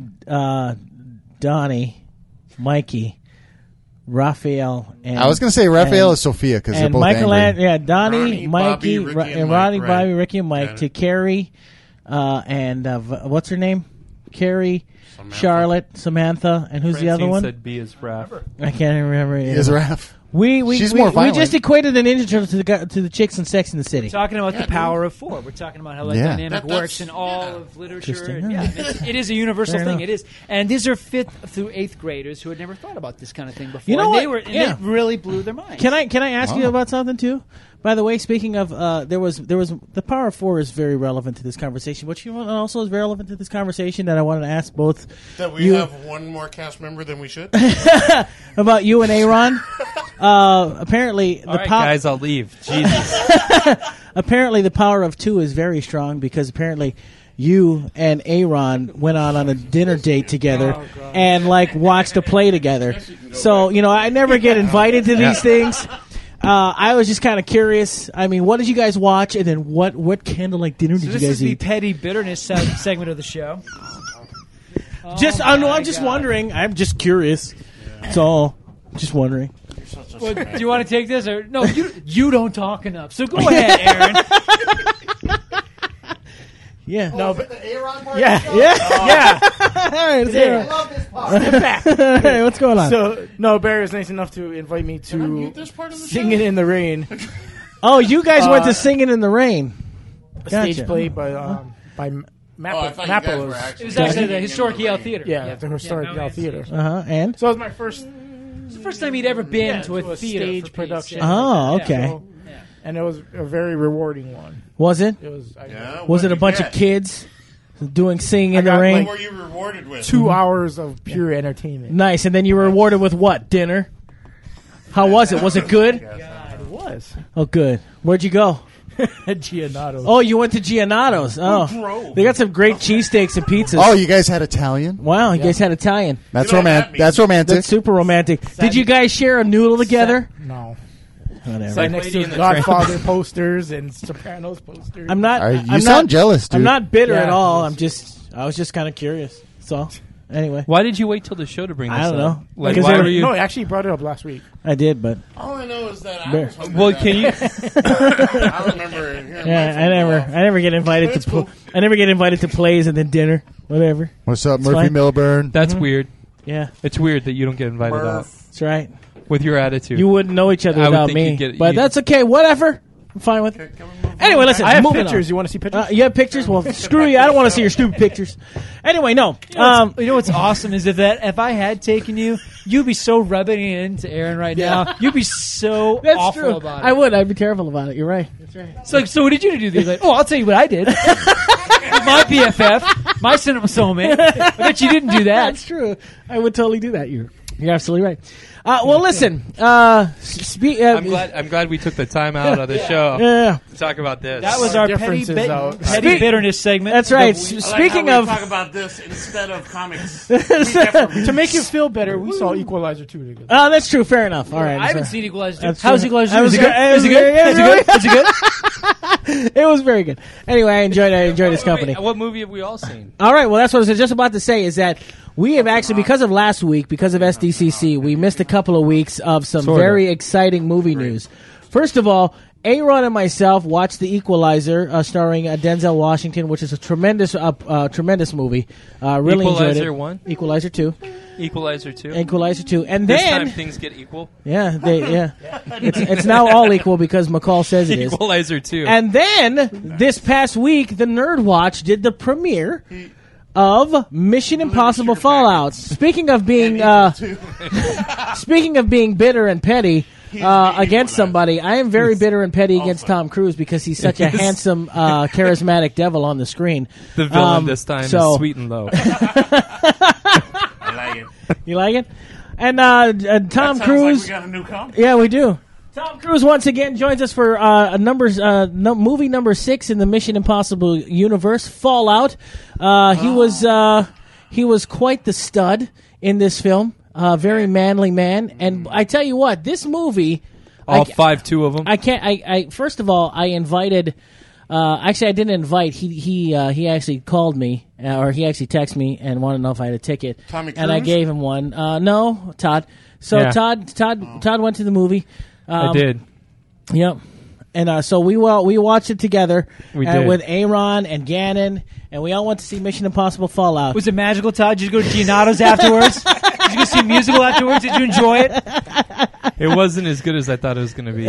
S1: Donnie, Mikey, Raphael, and
S5: I was going to say Raphael
S1: and-
S5: is Sophia because they're
S1: and
S5: both angry.
S1: Yeah, Donnie,
S4: Ronnie,
S1: Mikey,
S4: Bobby, Ricky, and
S1: Ronnie,
S4: Mike,
S1: Bobby,
S4: right.
S1: Ricky, and Mike
S4: Got
S1: to
S4: it.
S1: Carrie, and what's her name? Carrie, Charlotte, Samantha, and who's the other
S2: Francine
S1: one?
S2: said B is Raph.
S1: I can't even remember.
S5: He is Raph. She's
S1: we
S5: more violent.
S1: just equated the Ninja Turtles to the chicks in Sex in the City.
S7: We're talking about the power of 4. We're talking about how that
S5: Yeah.
S7: dynamic
S4: That's-
S7: works in all of literature.
S1: Interesting.
S7: And, it is a universal
S1: Fair
S7: thing.
S1: enough.
S7: It is, and these are 5th through 8th graders who had never thought about this kind of thing before.
S1: You know
S7: and
S1: what?
S7: They were, and
S1: Yeah.
S7: it really blew their minds.
S1: Can I ask you
S5: Wow.
S1: about something too? By the way, speaking of, there was the Power of 4 is very relevant to this conversation. What you know also is relevant to this conversation that I wanted to ask both
S4: That we
S1: you
S4: have one more cast member than we should.
S1: about you and Aaron. Apparently,
S2: All right, guys, I'll leave. Jesus.
S1: apparently the power of two is very strong because apparently you and Aaron went on a dinner date together and like watched a play together. So I never get invited to these things. I was just kind of curious. I mean, what did you guys watch, and then what candlelight dinner did you
S7: This
S1: guys
S7: is the
S1: eat?
S7: petty bitterness segment of the show.
S1: I'm just wondering. I'm just curious. That's all. Just wondering.
S7: Well, do you want to take this or no? You don't talk enough. So go ahead, Aaron.
S1: Yeah.
S3: No, but
S1: Yeah.
S3: yeah.
S1: All right. Let's hear it.
S5: love this part.
S1: Hey, what's going on?
S3: So no, Barry was nice enough to invite me to
S4: this part of the
S3: Singing in the Rain,
S1: Oh, you guys went to Singing in the Rain.
S3: a
S1: Gotcha.
S3: stage play by
S4: I thought you guys were
S3: Mappalos.
S4: actually
S7: It was actually
S4: singing
S7: the
S4: in
S7: Historic
S4: the
S7: Yale
S4: rain.
S7: Theater.
S3: Yeah, the historic Yale Theater.
S1: And?
S3: So it was my first
S7: It's the first time he'd ever been to a
S3: to a
S7: theater
S3: stage
S7: for Pete's
S3: production.
S7: sake.
S1: Oh,
S7: Yeah.
S1: okay.
S3: So- and it was a very rewarding one.
S1: Was it?
S3: It was
S4: Yeah,
S1: Was it
S4: what'd
S1: a
S4: you
S1: bunch
S4: get?
S1: of kids doing Singing in
S3: I
S1: the
S3: got,
S1: Rain?
S4: What were you rewarded with?
S3: 2 hours of pure entertainment.
S1: Nice. And then you were rewarded with what? Dinner? How was it? Was it good?
S3: It was
S1: Oh, good. Where'd you go?
S3: Giannato.
S1: Oh, you went to Giannato's. Oh, they got some great cheesesteaks and pizzas.
S5: Oh, you guys had Italian?
S1: Wow, you guys had Italian.
S5: That's
S4: You know what that
S5: romantic.
S4: means.
S5: That's romantic.
S1: That's super romantic. Did you guys share a noodle together?
S3: No.
S1: Whatever.
S3: Right next
S2: Lady
S3: to
S2: in the
S3: Godfather posters and Sopranos posters.
S1: I'm not.
S5: You
S1: I'm
S5: sound
S1: not,
S5: jealous, dude.
S1: I'm not bitter
S3: Yeah.
S1: at all. I was just kind of curious. So, anyway,
S2: Why did you wait till the show to bring this
S1: I don't
S2: up?
S1: know.
S2: Like,
S1: Because
S2: why
S1: they
S2: were
S1: were-
S2: you?
S3: No, I actually brought it up last week.
S1: I did, but
S4: All I know is that I
S1: Bear.
S4: was hungry
S2: Well,
S4: that
S2: can you?
S4: I remember hearing my
S1: yeah,
S4: phone go
S1: I never get invited
S4: It's
S1: to.
S4: cool.
S1: I never get invited to plays and then dinner, whatever.
S5: What's up,
S1: It's
S5: Murphy
S1: fine.
S5: Milburn?
S2: That's weird.
S1: Yeah,
S2: It's weird that you don't get invited out
S4: off.
S1: that's right.
S2: with your attitude.
S1: You wouldn't know each other
S2: I would
S1: without
S2: think
S1: me,
S2: you'd get-
S1: but
S2: you'd-
S1: that's okay. Whatever, I'm fine with it. Anyway, listen.
S3: I have
S1: moving
S3: pictures.
S1: on.
S3: You want to see pictures?
S1: You have pictures? Well, screw you. I don't want to see your stupid pictures. Anyway, no.
S7: You know what's awesome is if I had taken you, you'd be so rubbing it into Aaron right now. You'd be so
S1: That's
S7: awful
S1: true.
S7: about it.
S1: I would. I'd be careful about it. You're right. That's right.
S7: It's like, so what did you do? They're like, oh, I'll tell you what I did. My BFF, my cinema soulmate. I bet you didn't do that.
S1: That's true. I would totally do that. You're absolutely right. Well, listen.
S2: I'm glad we took the time out of the show
S1: Yeah,
S2: to talk about this.
S7: That was our petty,
S3: Differences out.
S7: petty bitterness segment.
S1: that's right.
S4: I like
S1: Speaking
S4: how
S1: of,
S4: we talk about this instead of comics.
S3: To make you feel better, we saw Equalizer 2 together.
S1: oh, that's true. Fair enough. All right.
S7: I haven't seen Equalizer 2.
S1: That's
S7: How's
S1: true.
S7: Equalizer
S1: That
S7: 2?
S1: was
S7: Is it good?
S1: good.
S7: Is it good?
S1: It was
S7: Is it good? Is it good?
S1: It was very good. Anyway, I enjoyed his company.
S2: Wait, what movie have we all seen?
S1: All right. Well, that's what I was just about to say. Is that we have actually, because of last week, because of SDCC, we missed a couple of weeks of some
S2: Sort of.
S1: very exciting movie news. First of all, Aaron and myself watched The Equalizer, starring Denzel Washington, which is a tremendous movie. Really enjoyed it.
S2: Equalizer 1?
S1: Equalizer 2.
S2: Equalizer 2?
S1: Equalizer 2. And
S2: This
S1: then,
S2: time things get equal?
S1: it's now all equal because McCall says it is.
S2: Equalizer 2.
S1: And then, this past week, the Nerd Watch did the premiere of Mission Impossible Fallout. Speaking of being bitter and petty against somebody, I am very bitter and petty against Tom Cruise because he's such a handsome, charismatic devil on the screen.
S2: the villain this time
S1: so-
S2: is Sweet and Low.
S4: I like it.
S1: You like it? And Tom
S4: Sounds
S1: Cruise.
S4: like we got a new comic.
S1: Yeah, we do. Tom Cruise once again joins us for movie number 6 in the Mission Impossible universe, Fallout. He was quite the stud in this film. Very manly man, and I tell you what, this movie.
S2: All 5'2" of them.
S1: I can't. I first of all, I invited. Actually, I didn't invite. He actually called me, or he actually texted me and wanted to know if I had a ticket.
S4: Tommy
S1: and I
S4: Cruise?
S1: gave him one. No, Todd. So
S2: Yeah.
S1: Todd went to the movie.
S2: I did.
S1: Yep. And so we watched it together.
S2: We did.
S1: With Aaron and Gannon, and we all went to see Mission Impossible Fallout.
S7: Was it magical, Todd? Did you go to Giannato's afterwards? Did you go see a musical afterwards? Did you enjoy it?
S2: It wasn't as good as I thought it was going to be.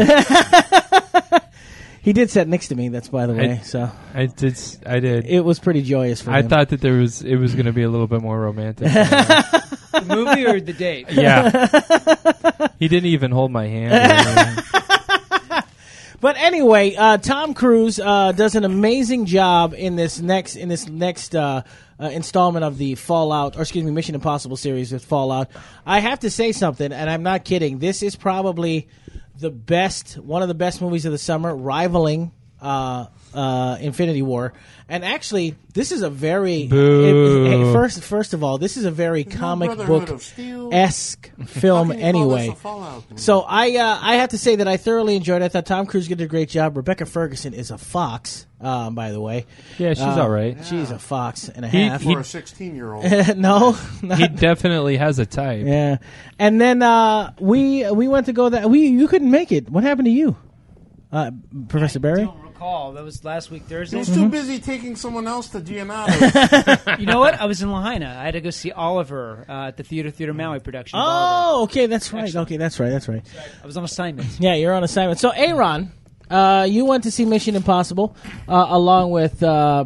S1: He did sit next to me. That's by the way. So
S2: I did.
S1: it was pretty joyous for
S2: I
S1: him.
S2: thought that it was going to be a little bit more romantic.
S7: The movie or the date?
S2: Yeah. He didn't even hold my hand. or anything.
S1: But anyway, Tom Cruise does an amazing job in this next installment of the Mission Impossible series with Fallout. I have to say something, and I'm not kidding. This is probably one of the best movies of the summer, rivaling Infinity War. And actually, this is a very first of all, this is a very comic book esque film anyway. So I have to say that I thoroughly enjoyed it. I thought Tom Cruise did a great job. Rebecca Ferguson is a fox, by the way.
S8: Yeah, she's all right.
S1: Yeah. She's a fox and a half.
S4: For a 16-year-old.
S1: No.
S8: He definitely has a type.
S1: Yeah. And then we went to go that you couldn't make it. What happened to you? Professor Barry?
S7: I don't recall. That was last week Thursday.
S4: He was too busy taking someone else to Giannato.
S7: You know what? I was in Lahaina. I had to go see Oliver at the Theater Maui production.
S1: Oh, okay, that's right.
S7: Excellent.
S1: Okay, that's right.
S7: I was on assignment.
S1: Yeah, you're on assignment. So, Aaron, you went to see Mission Impossible along with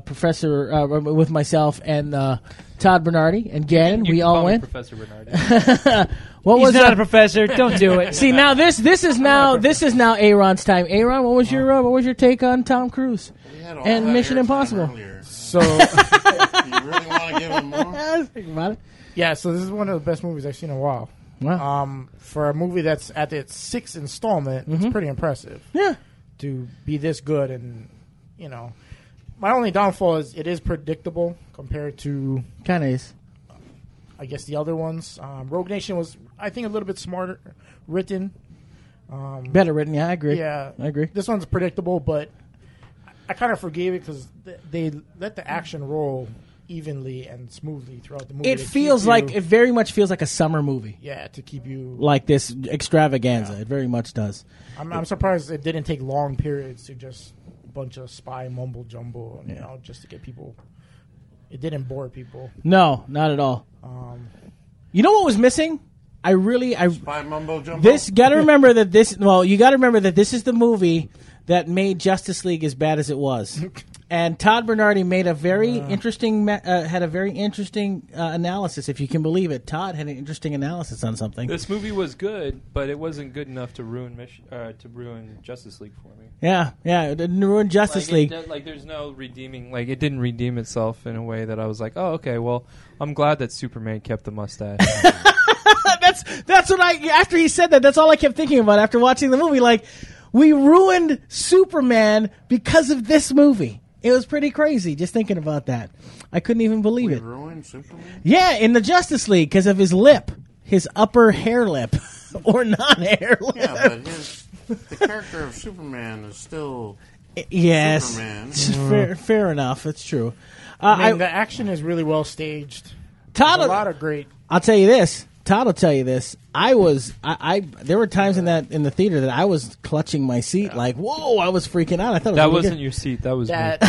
S1: with myself and Todd Bernardi and Gannon.
S2: You
S1: We
S2: can
S1: all
S2: call me
S1: went.
S2: Professor Bernardi.
S7: He's not a professor. Don't do it.
S1: See, now this is now Aaron's time. Aaron, what was your take on Tom Cruise and Mission Impossible?
S3: So,
S4: Do you really want to give him more?
S1: Think about it.
S3: yeah, so this is one of the best movies I've seen in a while.
S1: Wow.
S3: For a movie that's at its 6th installment, it's pretty impressive.
S1: Yeah.
S3: To be this good, and my only downfall is it is predictable compared to,
S1: Kind of is.
S3: I guess, the other ones. Rogue Nation was, I think, a little bit smarter written.
S1: Better written. Yeah, I agree.
S3: Yeah,
S1: I agree.
S3: This one's predictable, but I kind of forgave it because they let the action roll evenly and smoothly throughout the movie.
S1: It very much feels like a summer movie.
S3: Yeah, to keep you
S1: Like this extravaganza. It very much does.
S3: I'm surprised it didn't take long periods to just a bunch of spy mumble jumble, just to get people. It didn't bore people.
S1: No, not at all. You know what was missing?
S4: Spy mumbo jumbo.
S1: You got to remember that this is the movie that made Justice League as bad as it was. And Todd Bernardi made a very interesting analysis, if you can believe it. Todd had an interesting analysis on something.
S2: This movie was good, but it wasn't good enough to ruin Justice League for me.
S1: Yeah, it didn't ruin Justice League.
S2: There's no redeeming. It didn't redeem itself in a way that I was like, oh, okay. Well, I'm glad that Superman kept the mustache.
S1: That's what after he said that, that's all I kept thinking about after watching the movie. Like, we ruined Superman because of this movie. It was pretty crazy just thinking about that. I couldn't even believe it.
S4: Ruined Superman?
S1: Yeah, in the Justice League because of his lip, his upper hair lip or non-hair lip.
S4: Yeah, but the character of Superman is still Superman.
S1: Fair enough. It's true.
S3: The action is really well staged.
S1: Todd,
S3: There's a lot of great.
S1: I'll tell you this. Todd will tell you this. There were times in the theater that I was clutching my seat, like, whoa! I was freaking out. I thought
S2: that wasn't your seat. That was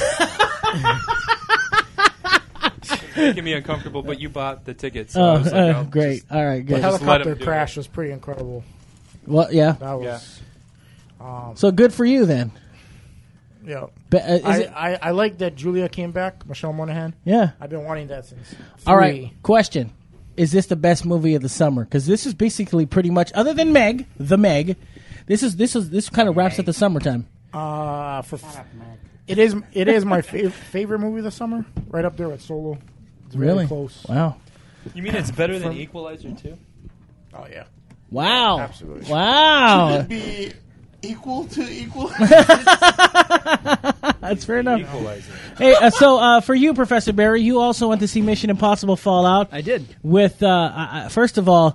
S2: making me uncomfortable. But you bought the tickets. So I was like,
S1: great. All right, good.
S3: The helicopter crash was pretty incredible.
S1: Well, yeah.
S3: That was.
S1: So good for you then.
S3: Yeah.
S1: I
S3: I like that Julia came back, Michelle Monaghan.
S1: Yeah.
S3: I've been wanting that since. 3.
S1: All right. Question. Is this the best movie of the summer? Because this is basically pretty much, other than Meg, this kind of wraps up the summertime.
S3: It is my favorite movie of the summer, right up there with Solo. It's
S1: really
S3: very close.
S1: Wow.
S2: You mean it's better than Equalizer 2?
S3: Oh yeah.
S1: Wow.
S3: Absolutely.
S1: Wow.
S4: Should it be equal to equal?
S1: That's fair enough.
S2: Equalizer.
S1: Hey, so for you, Professor Barry, you also went to see Mission Impossible Fallout.
S7: I did.
S1: With first of all,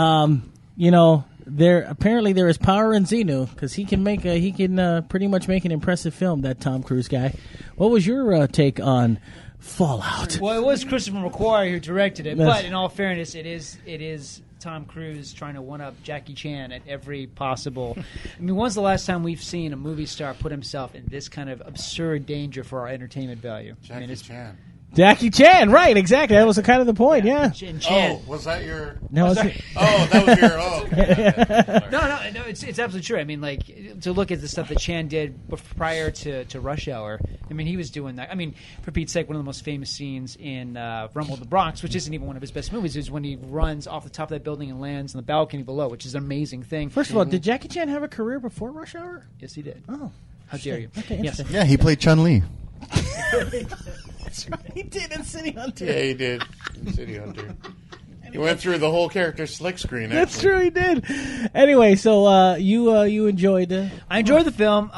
S1: there is power in Xenu because he can pretty much make an impressive film. That Tom Cruise guy. What was your take on Fallout?
S7: Well, it was Christopher McQuarrie who directed it,
S1: Yes.
S7: but in all fairness, it is Tom Cruise trying to one-up Jackie Chan at every possible. I mean, when's the last time we've seen a movie star put himself in this kind of absurd danger for our entertainment value?
S4: Jackie Chan.
S1: Jackie Chan, right? Exactly. That was kind of the point. Yeah.
S7: Chan.
S4: Oh, was that your?
S1: No,
S4: that was your. Oh, okay.
S7: No, it's absolutely true. I mean, like, to look at the stuff that Chan did prior to Rush Hour, I mean, he was doing that. I mean, for Pete's sake, one of the most famous scenes in Rumble in the Bronx, which isn't even one of his best movies, is when he runs off the top of that building and lands on the balcony below, which is an amazing thing.
S1: First of all, did Jackie Chan have a career before Rush Hour?
S7: Yes, he did.
S1: Oh.
S7: How dare you?
S1: Okay,
S7: Yes.
S5: Yeah, he played Chun-Li.
S1: That's right. He did in City Hunter.
S4: Yeah, he did. In City Hunter. He went through the whole character slick screen.
S1: That's
S4: actually.
S1: true, he did. Anyway, so you enjoyed it.
S7: I enjoyed the film.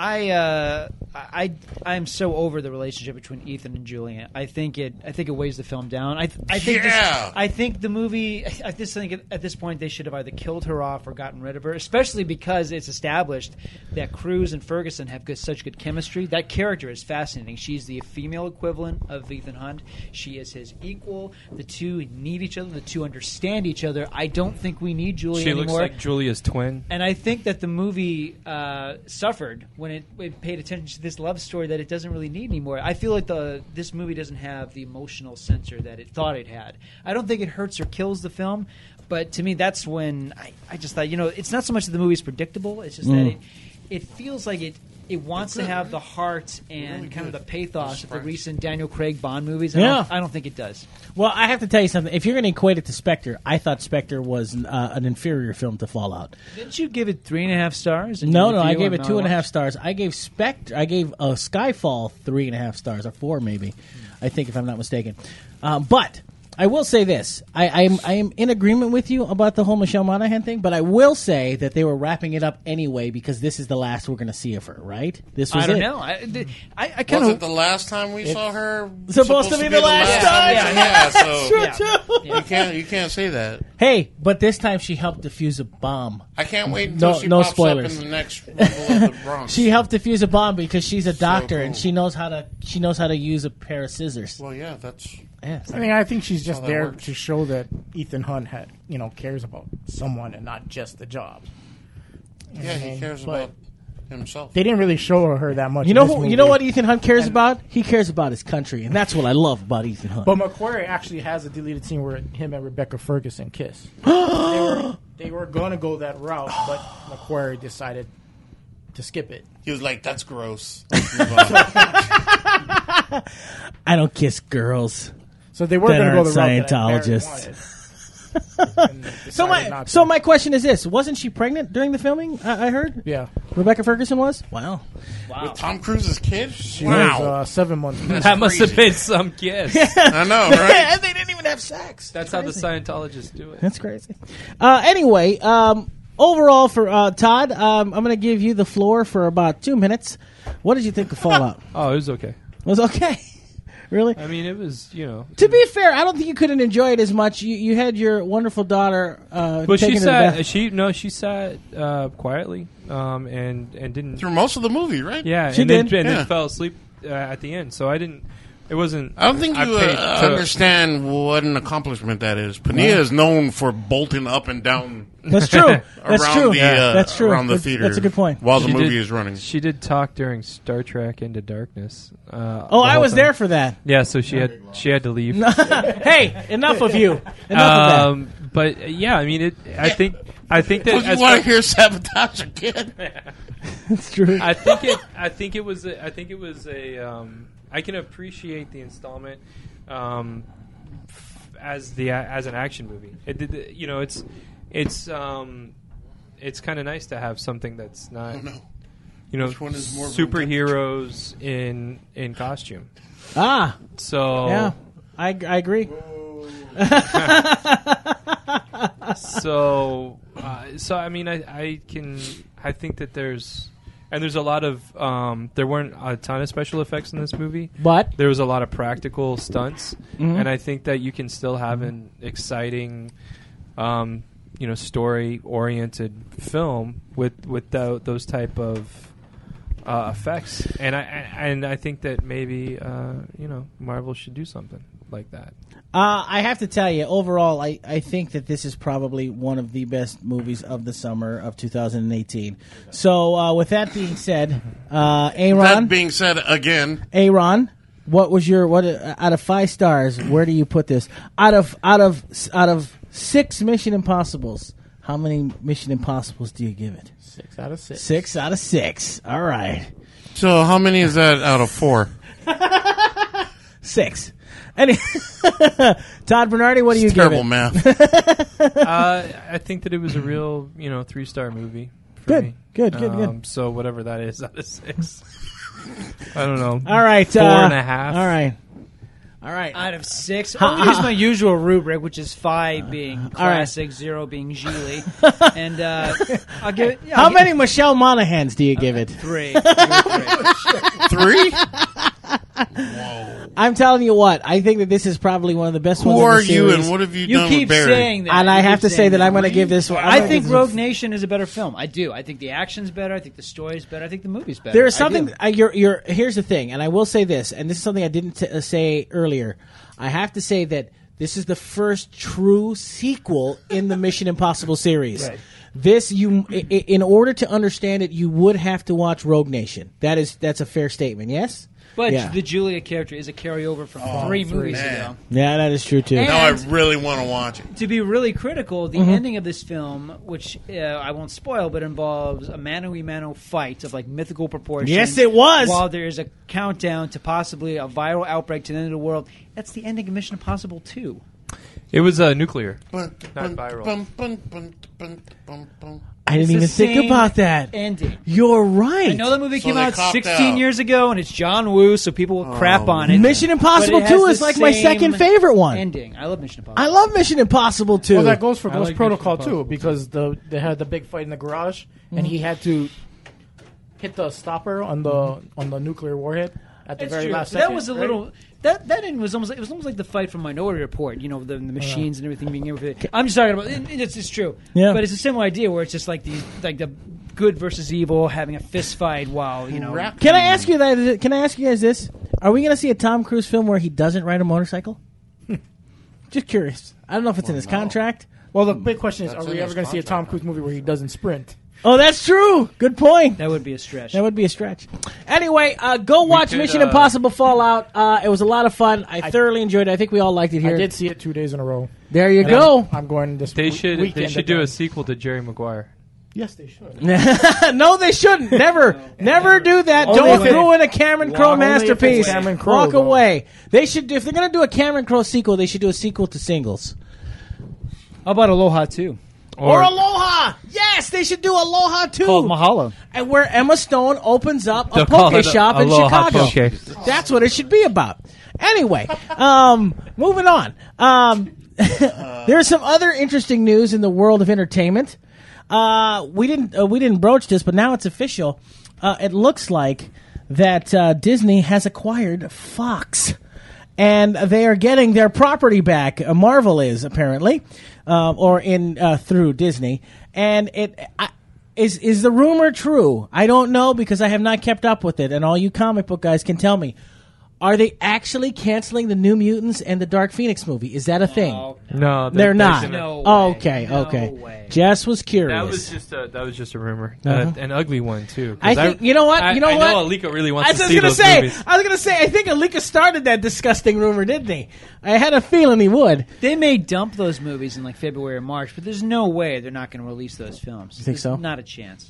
S7: I'm so over the relationship between Ethan and Julian. I think it weighs the film down. I think the movie. I just think at this point they should have either killed her off or gotten rid of her. Especially because it's established that Cruise and Ferguson have such good chemistry. That character is fascinating. She's the female equivalent of Ethan Hunt. She is his equal. The two need each other. The two understand each other. I don't think we need Julia
S2: She
S7: anymore.
S2: looks like Julia's twin.
S7: And I think that the movie suffered when it paid attention to this love story that it doesn't really need anymore. I feel like this movie doesn't have the emotional censor that it thought it had. I don't think it hurts or kills the film, but to me that's when I just thought, it's not so much that the movie's predictable, it's just that it feels like it wants to have the heart and really kind of the pathos of the recent Daniel Craig Bond movies. And I don't think it does.
S1: Well, I have to tell you something. If you're going to equate it to Spectre, I thought Spectre was an inferior film to Fallout.
S7: Didn't you give it 3.5 stars?
S1: No, I gave it 2.5 stars. I gave Skyfall 3.5 stars, or 4 maybe, I think, if I'm not mistaken. But I will say this. I am in agreement with you about the whole Michelle Monaghan thing, but I will say that they were wrapping it up anyway because this is the last we're going to see of her, right? This was
S7: I don't
S1: it.
S7: know. I kind
S4: Was
S7: of
S4: it the last time we saw her?
S1: Supposed to be the last time.
S4: Yeah, so you can't say that.
S1: Hey, but this time she helped defuse a bomb.
S4: I can't wait until she
S1: no
S4: pops
S1: spoilers.
S4: up in the next Rumble of the Bronx.
S1: She helped defuse a bomb because she's a doctor
S4: cool.
S1: and she knows how to use a pair of scissors.
S4: Well, yeah, that's.
S1: Yes.
S3: I think she's just
S4: How that
S3: there
S4: works.
S3: to show that Ethan Hunt cares about someone and not just the job.
S4: Yeah, he cares about himself.
S3: They didn't really show her that much.
S1: You
S3: in
S1: know
S3: this
S1: who,
S3: movie.
S1: you know what Ethan Hunt cares about? He cares about his country, and that's what I love about Ethan Hunt.
S3: But McQuarrie actually has a deleted scene where him and Rebecca Ferguson kiss. they were going to go that route, but McQuarrie decided to skip it.
S4: He was like, "That's gross."
S1: I don't kiss girls.
S3: So they were going to go the route that
S1: Scientologists.
S3: Scientologists.
S1: So my question is this: wasn't she pregnant during the filming? I heard.
S3: Yeah.
S1: Rebecca Ferguson was. Wow.
S4: With Tom Cruise's kid?
S3: She
S4: Wow.
S3: was 7 months.
S2: That must have been some kiss.
S4: I know, right?
S1: And they didn't even have sex.
S2: That's how the Scientologists do it.
S1: That's crazy. Anyway, overall for Todd, I'm going to give you the floor for about 2 minutes. What did you think of Fallout?
S2: Oh, it was okay.
S1: It was okay. Really?
S2: I mean, it was,
S1: To be fair, I don't think you couldn't enjoy it as much. You had your wonderful daughter.
S2: But
S1: taking
S2: she
S1: her to
S2: sat. She sat quietly, and didn't.
S4: Through most of the movie, right?
S2: Yeah,
S1: She
S2: and
S1: did.
S2: then fell asleep at the end. So I didn't. It wasn't.
S4: I don't think you understand what an accomplishment that is. Pania is known for bolting up and down.
S1: That's true. That's
S4: around
S1: true.
S4: the,
S1: That's true.
S4: Around the theater.
S1: That's a good point.
S4: While the
S2: She
S4: movie
S2: did-
S4: is running.
S2: She did talk during Star Trek Into Darkness.
S1: Oh, I was there for that.
S2: Yeah, so she had to leave.
S1: Hey, enough of you. Enough of that.
S2: But yeah, I mean, I think that
S4: Don't you want to hear Sabotage again?
S1: It's true.
S2: I think it was a. I can appreciate the installment as an action movie. It did, it's kind of nice to have something that's not.
S4: Oh, no.
S2: Which
S4: one is more
S2: superheroes in costume. So
S1: Yeah, I agree.
S2: So I mean, I think that there's a lot of there weren't a ton of special effects in this movie,
S1: But
S2: there was a lot of practical stunts, and I think that you can still have an exciting, story-oriented film with those type of effects, and I think that maybe Marvel should do something like that.
S1: I have to tell you, overall, I think that this is probably one of the best movies of the summer of 2018. So, with that being said, Aaron.
S4: That being said, again,
S1: Aaron, what was your out of 5 stars? Where do you put this? Out of 6 Mission Impossibles, how many Mission Impossibles do you give it?
S3: 6 out of 6.
S1: 6 out of 6. All right.
S4: so how many is that out of 4?
S1: 6. Todd Bernardi, what do you give
S4: Terrible
S1: it?
S4: math.
S2: I think that it was a real 3-star movie for me.
S1: Good.
S2: So whatever that is out of 6, I don't know.
S1: All right,
S2: 4.5.
S1: All right, All right.
S7: Out of 6. I'll use my usual rubric, which is 5 being classic, 0 being Gigli. And I'll give it...
S1: How many Michelle Monaghan's do you give it?
S7: 3.
S4: 3?
S1: I'm telling you what. I think that this is probably one of the best ones
S4: Who
S1: in the
S4: are you
S1: series.
S4: and what have you
S7: You
S4: done
S7: keep
S4: with Barry?
S7: saying that.
S1: And I
S7: You
S1: have
S7: keep
S1: to say
S7: saying
S1: that I'm going to give this one.
S7: I think Rogue Nation is a better film. I do. I think the action's better. I think the story's better. I think the movie's better.
S1: There is
S7: I do.
S1: something. Here's the thing, and I will say this, and this is something I didn't say earlier. I have to say that this is the first true sequel in the Mission Impossible series.
S3: Right.
S1: This in order to understand it, you would have to watch Rogue Nation. That's a fair statement. Yes.
S7: But
S1: Yeah.
S7: the Julia character is a carryover from 3 movies ago.
S1: Yeah, that is true too.
S7: And-
S4: Now I really want to watch it.
S7: To be really critical, the ending of this film, which I won't spoil, but involves a mano-a-mano fight of like mythical proportions.
S1: Yes, it was.
S7: While there is a countdown to possibly a viral outbreak to the end of the world. That's the ending of Mission Impossible 2.
S2: It was nuclear, not viral.
S1: I didn't even
S7: It's the
S1: think
S7: same
S1: about that.
S7: ending.
S1: You're right.
S7: I know that movie
S4: So
S7: came
S4: they
S7: out
S4: copped
S7: 16
S4: out.
S7: years ago, and it's John Woo, so people will crap on it.
S1: Mission Impossible
S7: But it has
S1: 2
S7: the
S1: is like my
S7: same
S1: second favorite one.
S7: Ending. I love Mission Impossible.
S1: I love Mission Impossible 2.
S3: Well, that goes for
S8: I
S3: Ghost
S8: like
S3: Protocol
S8: Mission
S3: too, because they had the big fight in the garage, and he had to hit the stopper on the nuclear warhead at the
S7: That's
S3: very
S7: true.
S3: last
S7: That
S3: second.
S7: was a
S3: right?
S7: little. That ending was almost like the fight from Minority Report. You know, the machines and everything being able to. I'm just talking about. It's true.
S1: Yeah.
S7: But it's a similar idea where it's just like the good versus evil having a fist fight while
S1: Can I ask you that? Can I ask you guys this? Are we going to see a Tom Cruise film where he doesn't ride a motorcycle? Just curious. I don't know if it's in his contract.
S3: Well, the big question is:
S4: That's
S3: are
S4: in
S3: we ever
S4: his
S3: going to see a Tom
S4: contract,
S3: Cruise movie where he doesn't sprint?
S1: Oh, that's true. Good point.
S7: That would be a stretch.
S1: That would be a stretch. Anyway, go watch
S2: could,
S1: Mission Impossible Fallout. It was a lot of fun. I thoroughly enjoyed it. I think we all liked it here.
S3: I did see it 2 days in a row.
S1: There you
S3: And
S1: go.
S3: I'm going this.
S2: They should
S3: weekend
S2: do a
S3: again.
S2: sequel to Jerry Maguire.
S3: Yes, they should.
S1: No, they shouldn't. Never do that.
S3: Only
S1: Don't
S3: if it-
S1: ruin a Cameron Crowe
S3: Only if it's
S1: masterpiece.
S3: Cameron Crowe,
S1: Walk
S3: though.
S1: away. They should. If they're going to do a Cameron Crowe sequel, they should do a sequel to Singles.
S7: How about Aloha 2?
S1: Or Aloha! Yes, they should do Aloha too.
S7: Called Mahalo.
S1: And where Emma Stone opens up a
S2: They'll call
S1: poke
S2: it
S1: shop in
S2: Aloha
S1: Chicago.
S2: Poke.
S1: That's what it should be about. Anyway, moving on. There's some other interesting news in the world of entertainment. We didn't broach this, but now it's official. It looks like that Disney has acquired Fox. And they are getting their property back. Marvel is apparently, or through Disney. And is the rumor true? I don't know because I have not kept up with it. And all you comic book guys can tell me. Are they actually canceling the New Mutants and the Dark Phoenix movie? Is that a thing?
S2: No,
S1: They're not.
S2: gonna-
S7: No
S1: Oh,
S7: way.
S1: okay,
S7: No
S1: okay.
S7: way.
S1: Jess was curious.
S2: That was just a rumor,
S1: Uh-huh.
S2: an ugly one too. 'Cause
S1: I think you know what.
S2: I know Alika really wants
S1: I
S2: to
S1: was
S2: see
S1: gonna
S2: those
S1: say.
S2: movies.
S1: I was gonna say. I think Alika started that disgusting rumor, didn't he? I had a feeling he would.
S7: They may dump those movies in like February or March, but there's no way they're not going to release those films.
S1: You think
S7: There's
S1: so?
S7: Not a chance.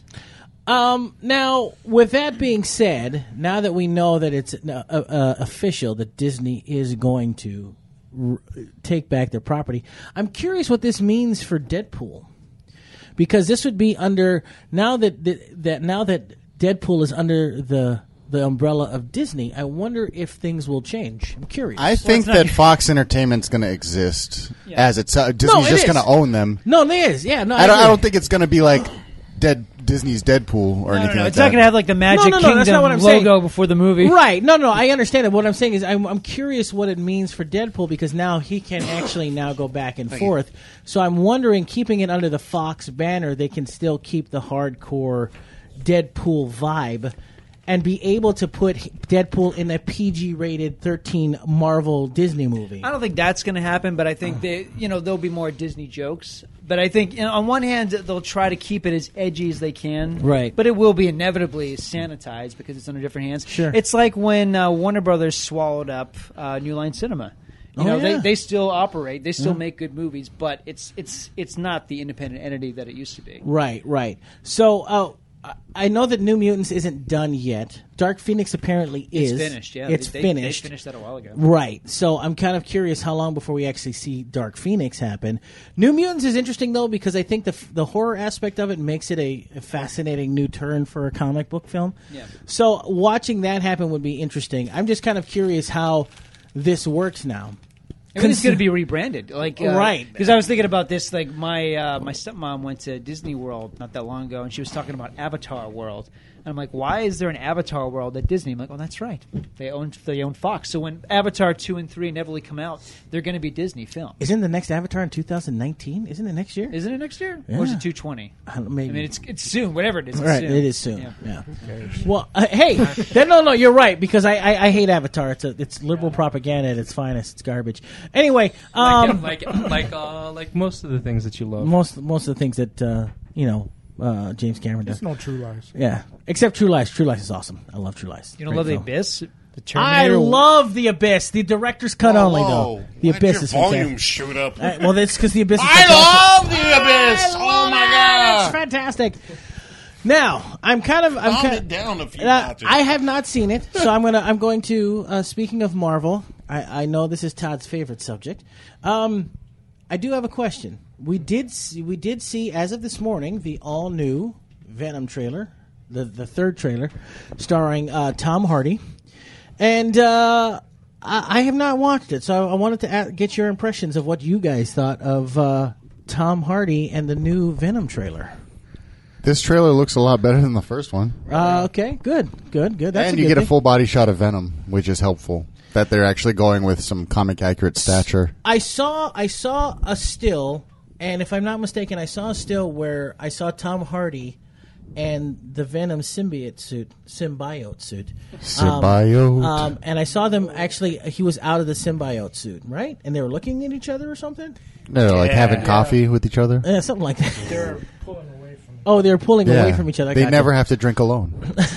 S1: Now, with that being said, now that we know that it's official that Disney is going to take back their property, I'm curious what this means for Deadpool, because this would be under now that Deadpool is under the umbrella of Disney. I wonder if things will change. I'm curious.
S5: I think that Fox Entertainment's going to exist as it's Disney's
S1: it
S5: just
S1: is.
S5: going to own them.
S1: no, it is. Yeah, no,
S5: I
S1: agree.
S5: don't think it's going to be like Disney's Deadpool or anything like
S7: It's
S5: that.
S7: not going to have like the Magic
S1: No, that's not what I'm
S7: Kingdom logo
S1: saying.
S7: before the movie.
S1: Right. No, I understand it. What I'm saying is I'm curious what it means for Deadpool because now he can actually now go back and forth. So I'm wondering, keeping it under the Fox banner, they can still keep the hardcore Deadpool vibe and be able to put Deadpool in a PG-rated 13 Marvel Disney movie.
S7: I don't think that's going to happen, but I think there'll be more Disney jokes. But I think on one hand they'll try to keep it as edgy as they can,
S1: Right.
S7: But it will be inevitably sanitized because it's under different hands.
S1: Sure.
S7: It's like when Warner Brothers swallowed up New Line Cinema.
S1: yeah.
S7: They still operate, they still make good movies, but it's not the independent entity that it used to be.
S1: Right. So I know that New Mutants isn't done yet. Dark Phoenix apparently is.
S7: It's finished. Yeah,
S1: It's
S7: they
S1: finished.
S7: They finished that a while ago.
S1: Right. So I'm kind of curious how long before we actually see Dark Phoenix happen. New Mutants is interesting, though, because I think the horror aspect of it makes it a fascinating new turn for a comic book film.
S7: Yeah.
S1: So watching that happen would be interesting. I'm just kind of curious how this works now.
S7: I mean, it's going to be rebranded, like
S1: Right.
S7: Because I was thinking about this. Like my my stepmom went to Disney World not that long ago, and she was talking about Avatar World. And I'm like, why is there an Avatar World at Disney? I'm like, oh, that's right. They own Fox. So when Avatar 2 and 3 inevitably come out, they're going to be Disney films.
S1: Isn't the next Avatar in 2019? Isn't it next year?
S7: Isn't it next year?
S1: Yeah.
S7: Or is it 220?
S1: Maybe.
S7: I mean, it's soon. Whatever it is, it's
S1: Right,
S7: soon.
S1: it is soon.
S7: Yeah.
S1: Yeah. Well, hey, no, you're right because I hate Avatar. It's liberal propaganda at its finest. It's garbage. Anyway,
S2: like most of the things that you love.
S1: most of the things that James Cameron does.
S3: There's no True Lies.
S1: Yeah, except True Lies. True Lies is awesome. I love True Lies.
S7: You don't
S1: Great
S7: love The
S1: film.
S7: Abyss? The
S1: I
S7: Terminator?
S1: love The Abyss. The director's cut only though. The
S4: Why'd
S1: Abyss
S4: your
S1: is
S4: volume
S1: fantastic.
S4: shoot up.
S1: Well, that's because The Abyss is
S4: I
S1: fantastic.
S4: love The Abyss. Oh my
S1: It's
S4: god!
S1: fantastic. Now, I'm kind
S4: Calm
S1: of
S4: it down a few notches.
S1: I have not seen it, so I'm going to speaking of Marvel, I know this is Todd's favorite subject. I do have a question. We did see as of this morning the all new Venom trailer, the third trailer, starring Tom Hardy, and I have not watched it, so I wanted to get your impressions of what you guys thought of Tom Hardy and the new Venom trailer.
S5: This trailer looks a lot better than the first one.
S1: Okay, good. That's
S5: And
S1: a
S5: you
S1: good
S5: get a
S1: thing.
S5: full body shot of Venom, which is helpful. That they're actually going with some comic accurate stature.
S1: I saw a still, and if I'm not mistaken, I saw a still where I saw Tom Hardy and the Venom symbiote suit.
S5: Symbiote.
S1: And I saw them actually. He was out of the symbiote suit, right? And they were looking at each other or something.
S5: They're like having coffee with each other.
S1: Yeah, something like that.
S3: They're pulling away from.
S1: Oh, they were pulling
S5: Yeah.
S1: away from each other. I
S5: They
S1: got
S5: never
S1: you.
S5: have to drink alone.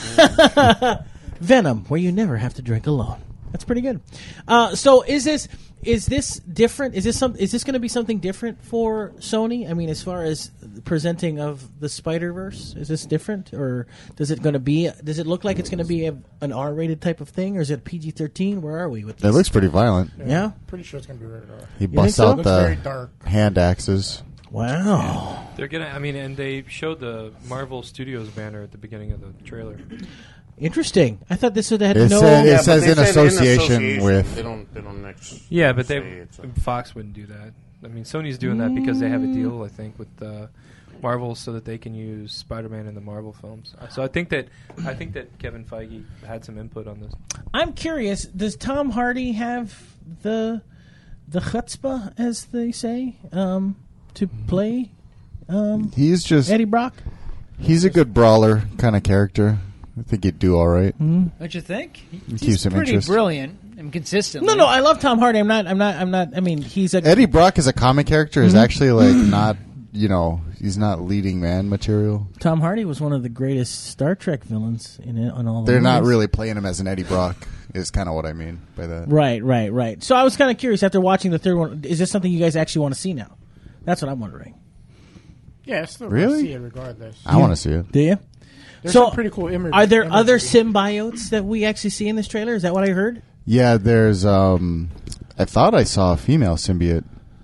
S1: Venom, where you never have to drink alone. That's pretty good. So is this different? Is this going to be something different for Sony? I mean, as far as the presenting of the Spider-Verse, is this different, or does it look like it's going to be an R-rated type of thing, or is it PG-13? Where are we with this?
S5: It looks pretty violent.
S1: Yeah?
S3: Pretty sure it's gonna be rated R.
S5: He
S1: think
S5: busts
S1: so?
S5: out
S3: Looks very
S5: the
S3: dark.
S5: hand axes.
S1: Wow.
S2: They're gonna. I mean, and they showed the Marvel Studios banner at the beginning of the trailer.
S1: Interesting. I thought this would have
S5: It
S1: no.
S5: said-
S4: Yeah,
S5: it
S4: but
S5: says
S4: they
S5: in
S4: said
S5: association with-
S4: They don't next.
S2: Yeah, but
S4: say
S2: they
S4: it's a-
S2: Fox wouldn't do that. I mean, Sony's doing that because they have a deal, I think, with Marvel, so that they can use Spider-Man in the Marvel films. So I think that Kevin Feige had some input on this.
S1: I'm curious. Does Tom Hardy have the chutzpah, as they say, to play
S5: He's just
S1: Eddie Brock?
S5: he's a good brawler kind of character. I think he'd do all right.
S7: Don't you think?
S5: keeps
S7: He's
S5: him
S7: pretty
S5: interest.
S7: brilliant and consistent.
S1: No, I love Tom Hardy. I'm not. I mean, he's a.
S5: Eddie Brock as a comic character is actually like not, he's not leading man material.
S1: Tom Hardy was one of the greatest Star Trek villains on all. The
S5: They're not
S1: movies.
S5: really playing him as an Eddie Brock. Is kind of what I mean by that.
S1: Right. So I was kind of curious after watching the third one. Is this something you guys actually want to see now? That's what I'm wondering.
S3: Yeah, I still
S5: Really?
S3: gonna see it regardless.
S5: I want to see it.
S1: Do you?
S3: There's
S1: So,
S3: some pretty cool images.
S1: Are there other symbiotes that we actually see in this trailer? Is that what I heard?
S5: Yeah, there's. I thought I saw a female symbiote,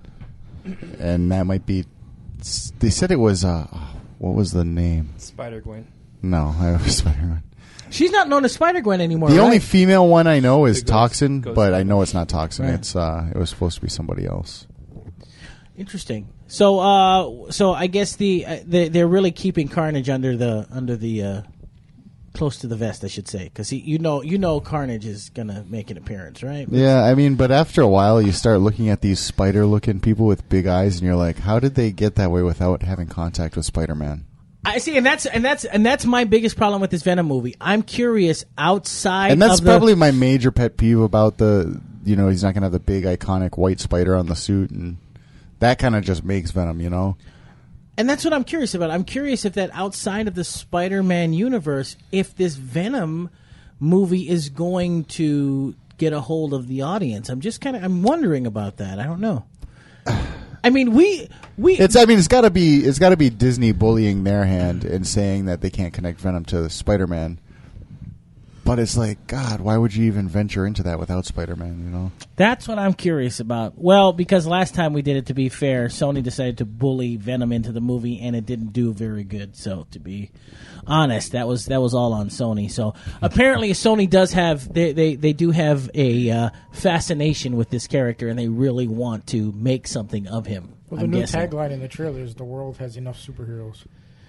S5: and that might be. They said it was. What was the name?
S2: Spider-Gwen.
S5: No, I was Spider-Man.
S1: She's not known as Spider-Gwen anymore.
S5: The
S1: right?
S5: only female one I know is
S2: The
S5: Toxin,
S2: Ghost
S5: but I
S2: Spider.
S5: know it's not Toxin.
S1: Right.
S5: It's it was supposed to be somebody else.
S1: Interesting. So, I guess they're really keeping Carnage under the close to the vest, I should say, because you know Carnage is gonna make an appearance, right?
S5: Yeah, I mean, but after a while, you start looking at these spider-looking people with big eyes, and you're like, how did they get that way without having contact with Spider-Man?
S1: I see, and that's my biggest problem with this Venom movie. I'm curious outside,
S5: And that's
S1: of the,
S5: probably my major pet peeve about the, he's not going to have the big iconic white spider on the suit, and that kind of just makes Venom,
S1: and that's what I'm curious about. I'm curious if that outside of the Spider-Man universe, if this Venom movie is going to get a hold of the audience. I'm wondering about that. I don't know. I mean,
S5: It's got to be Disney bullying their hand and saying that they can't connect Venom to Spider-Man. But it's like, God, why would you even venture into that without Spider-Man, you know?
S1: That's what I'm curious about. Well, because last time we did it, to be fair, Sony decided to bully Venom into the movie, and it didn't do very good. So, to be honest, that was all on Sony. So, apparently, Sony does have they do have a fascination with this character, and they really want to make something of him.
S3: Well, the
S1: I'm
S3: new
S1: guessing.
S3: tagline in the trailer is "The world has enough superheroes."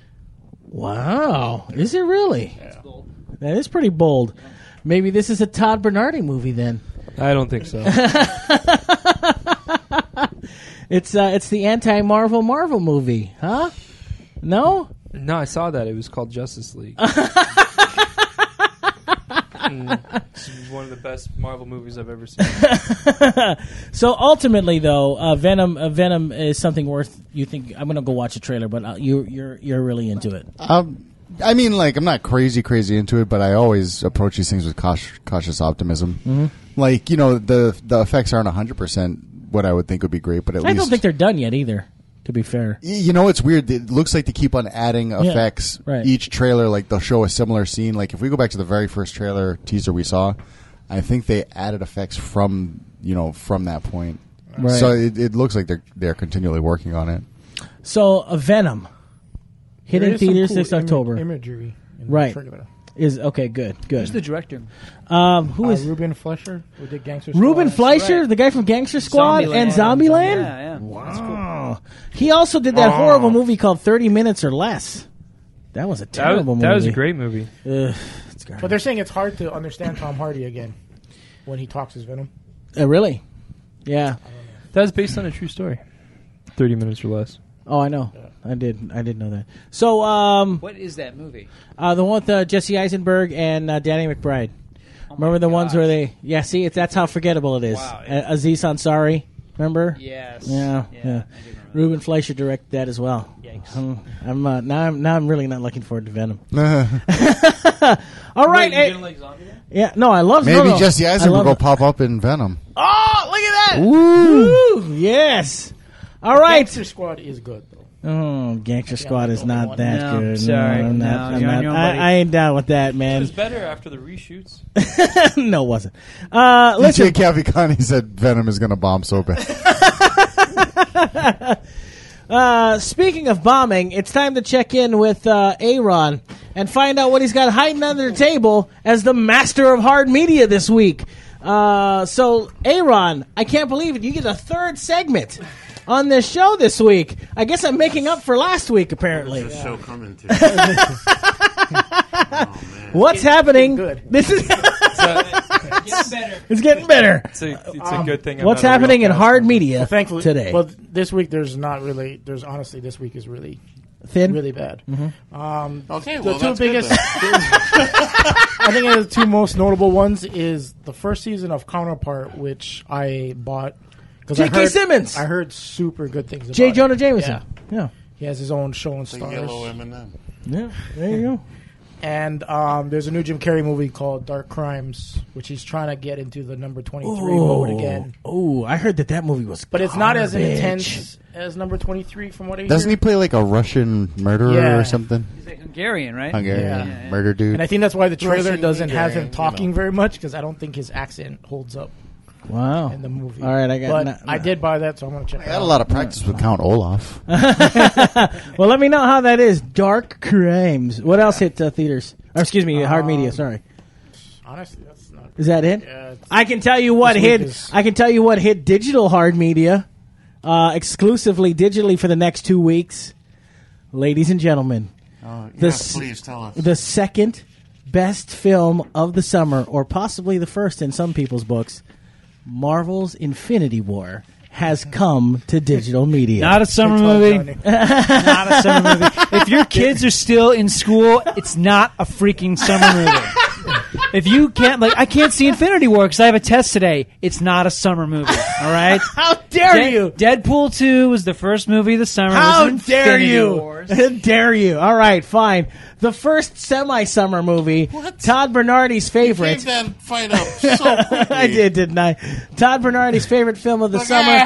S1: Wow, is it really? That is pretty bold. Maybe this is a Todd Bernardi movie then.
S2: I don't think so.
S1: It's the anti-Marvel movie, huh? No?
S2: No, I saw that. It was called Justice League. It's one of the best Marvel movies I've ever seen.
S1: So ultimately, though, Venom is something worth. You think I'm going to go watch a trailer, but you're really into it.
S5: I mean, like, I'm not crazy into it, but I always approach these things with cautious optimism.
S1: Mm-hmm.
S5: Like, you know, the effects aren't 100% what I would think would be great, but at least...
S1: I don't think they're done yet either, to be fair.
S5: You know, it's weird. It looks like they keep on adding effects.
S1: right.
S5: Each trailer, like, they'll show a similar scene. Like, if we go back to the very first trailer teaser we saw, I think they added effects from that point.
S1: Right.
S5: So it looks like they're continually working on it.
S1: So, Venom, hitting
S3: There is some
S1: theaters
S3: cool
S1: 6th October.
S3: Imagery in
S1: Right.
S3: the trailer.
S1: Is okay, good.
S7: Who's the director?
S1: Who is
S3: Ruben Fleischer? Who did Gangster Squad?
S1: Ruben Fleischer,
S7: right.
S1: the guy from Gangster Squad and Zombieland?
S7: Yeah.
S1: Wow. He also did that horrible movie called 30 Minutes or Less. That was a terrible movie.
S2: That was a great movie.
S1: Ugh, it's garbage.
S3: But they're saying it's hard to understand Tom Hardy again when he talks as Venom.
S1: Really? Yeah.
S2: That was based on a true story. 30 Minutes or Less.
S1: Oh, I know. I did know that. So,
S7: What is that movie?
S1: the one with Jesse Eisenberg and Danny McBride. Remember the ones where they... Yeah, see, that's how forgettable it is.
S7: Wow, yeah.
S1: Aziz Ansari, remember?
S7: Yes.
S1: Yeah.
S7: I do remember
S1: Ruben Fleischer directed that as well.
S7: Yikes.
S1: I'm really not looking forward to Venom. All right.
S2: Wait, you didn't like Zombieland?
S1: Yeah, no, I love
S5: Maybe
S1: no,
S5: Jesse
S1: I
S5: Eisenberg
S1: love
S5: will
S1: it.
S5: pop up in Venom.
S1: Oh, look at that!
S5: Woo!
S1: Woo! Yes. All right.
S3: Gangster Squad is good, though.
S1: Oh, Gangster Squad is not
S3: one.
S1: that
S7: No,
S1: good.
S7: sorry.
S1: I'm
S7: No,
S1: not.
S7: you're on your own, buddy.
S1: I ain't down with that,
S2: It
S1: man.
S2: was better after the reshoots.
S1: No, it wasn't. Listen,
S5: DJ Cavikani said Venom is going to bomb so bad.
S1: speaking of bombing, it's time to check in with Aaron and find out what he's got hiding under the table as the master of hard media this week. So, Aaron, I can't believe it. You get a third segment on this show this week. I guess I'm making up for last week, apparently.
S4: Where's this show coming to? Oh, man.
S1: What's happening?
S3: good.
S1: This is
S7: It's better.
S1: it's getting better.
S2: It's a good thing. I'm
S1: What's
S2: not a real
S1: happening in
S2: cast
S1: hard
S2: member.
S1: media
S3: Thankfully,
S1: today?
S3: Well, this week there's honestly this week is really
S1: Thin.
S3: really bad.
S4: Okay,
S3: The
S4: well,
S3: two
S4: that's
S3: biggest,
S4: good
S3: I think the two most notable ones is the first season of Counterpart, which I bought because
S1: J.K. Simmons.
S3: I heard super good things about
S1: J.
S3: it.
S1: Jonah Jameson.
S3: Yeah. He has his own show on
S4: The yellow
S3: Stars.
S4: M&M.
S1: Yeah. There you go.
S3: And there's a new Jim Carrey movie called Dark Crimes, which he's trying to get into the number 23 mode again.
S1: Oh, I heard that movie was
S3: But it's not as
S1: garbage.
S3: intense as number 23 from what I
S5: Doesn't
S3: hear.
S5: he play like a Russian murderer
S3: Yeah.
S5: or something?
S7: He's like Hungarian, right?
S5: Hungarian
S3: Yeah.
S5: murder dude.
S3: And I think that's why the trailer
S4: Russian
S3: doesn't have
S4: Hungarian,
S3: him talking very much, because I don't think his accent holds up
S1: Wow.
S3: in the movie.
S1: All right, I got.
S3: But I did buy that, so I'm going to check
S5: I
S3: it
S5: had
S3: out.
S5: a lot of practice with Count Olaf.
S1: Well, let me know how that is. Dark Crimes. What else hit theaters? Or excuse me, hard media. Sorry.
S3: Honestly, that's not...
S1: Is that it?
S3: Yeah, it's-
S1: I can tell you what
S3: This week
S1: hit.
S3: is-
S1: I can tell you what hit digital hard media, exclusively digitally for the next 2 weeks. Ladies and gentlemen,
S4: Yes, please tell us.
S1: the second best film of the summer, or possibly the first in some people's books, Marvel's Infinity War, has come to digital media.
S7: Not a summer
S3: It's all
S7: movie.
S3: Johnny.
S7: Not a summer movie. If your kids are still in school, it's not a freaking summer movie. If you can't, I can't see Infinity War because I have a test today. It's not a summer movie. All right.
S1: How dare you?
S7: Deadpool 2 was the first movie of the summer.
S1: How
S7: It was
S1: dare
S7: Infinity
S1: you?
S7: Wars.
S1: How dare you? All right, fine. The first semi-summer movie, Todd Bernardi's favorite.
S4: Gave that fight up so quickly.
S1: I did, didn't I? Todd Bernardi's favorite film of the summer.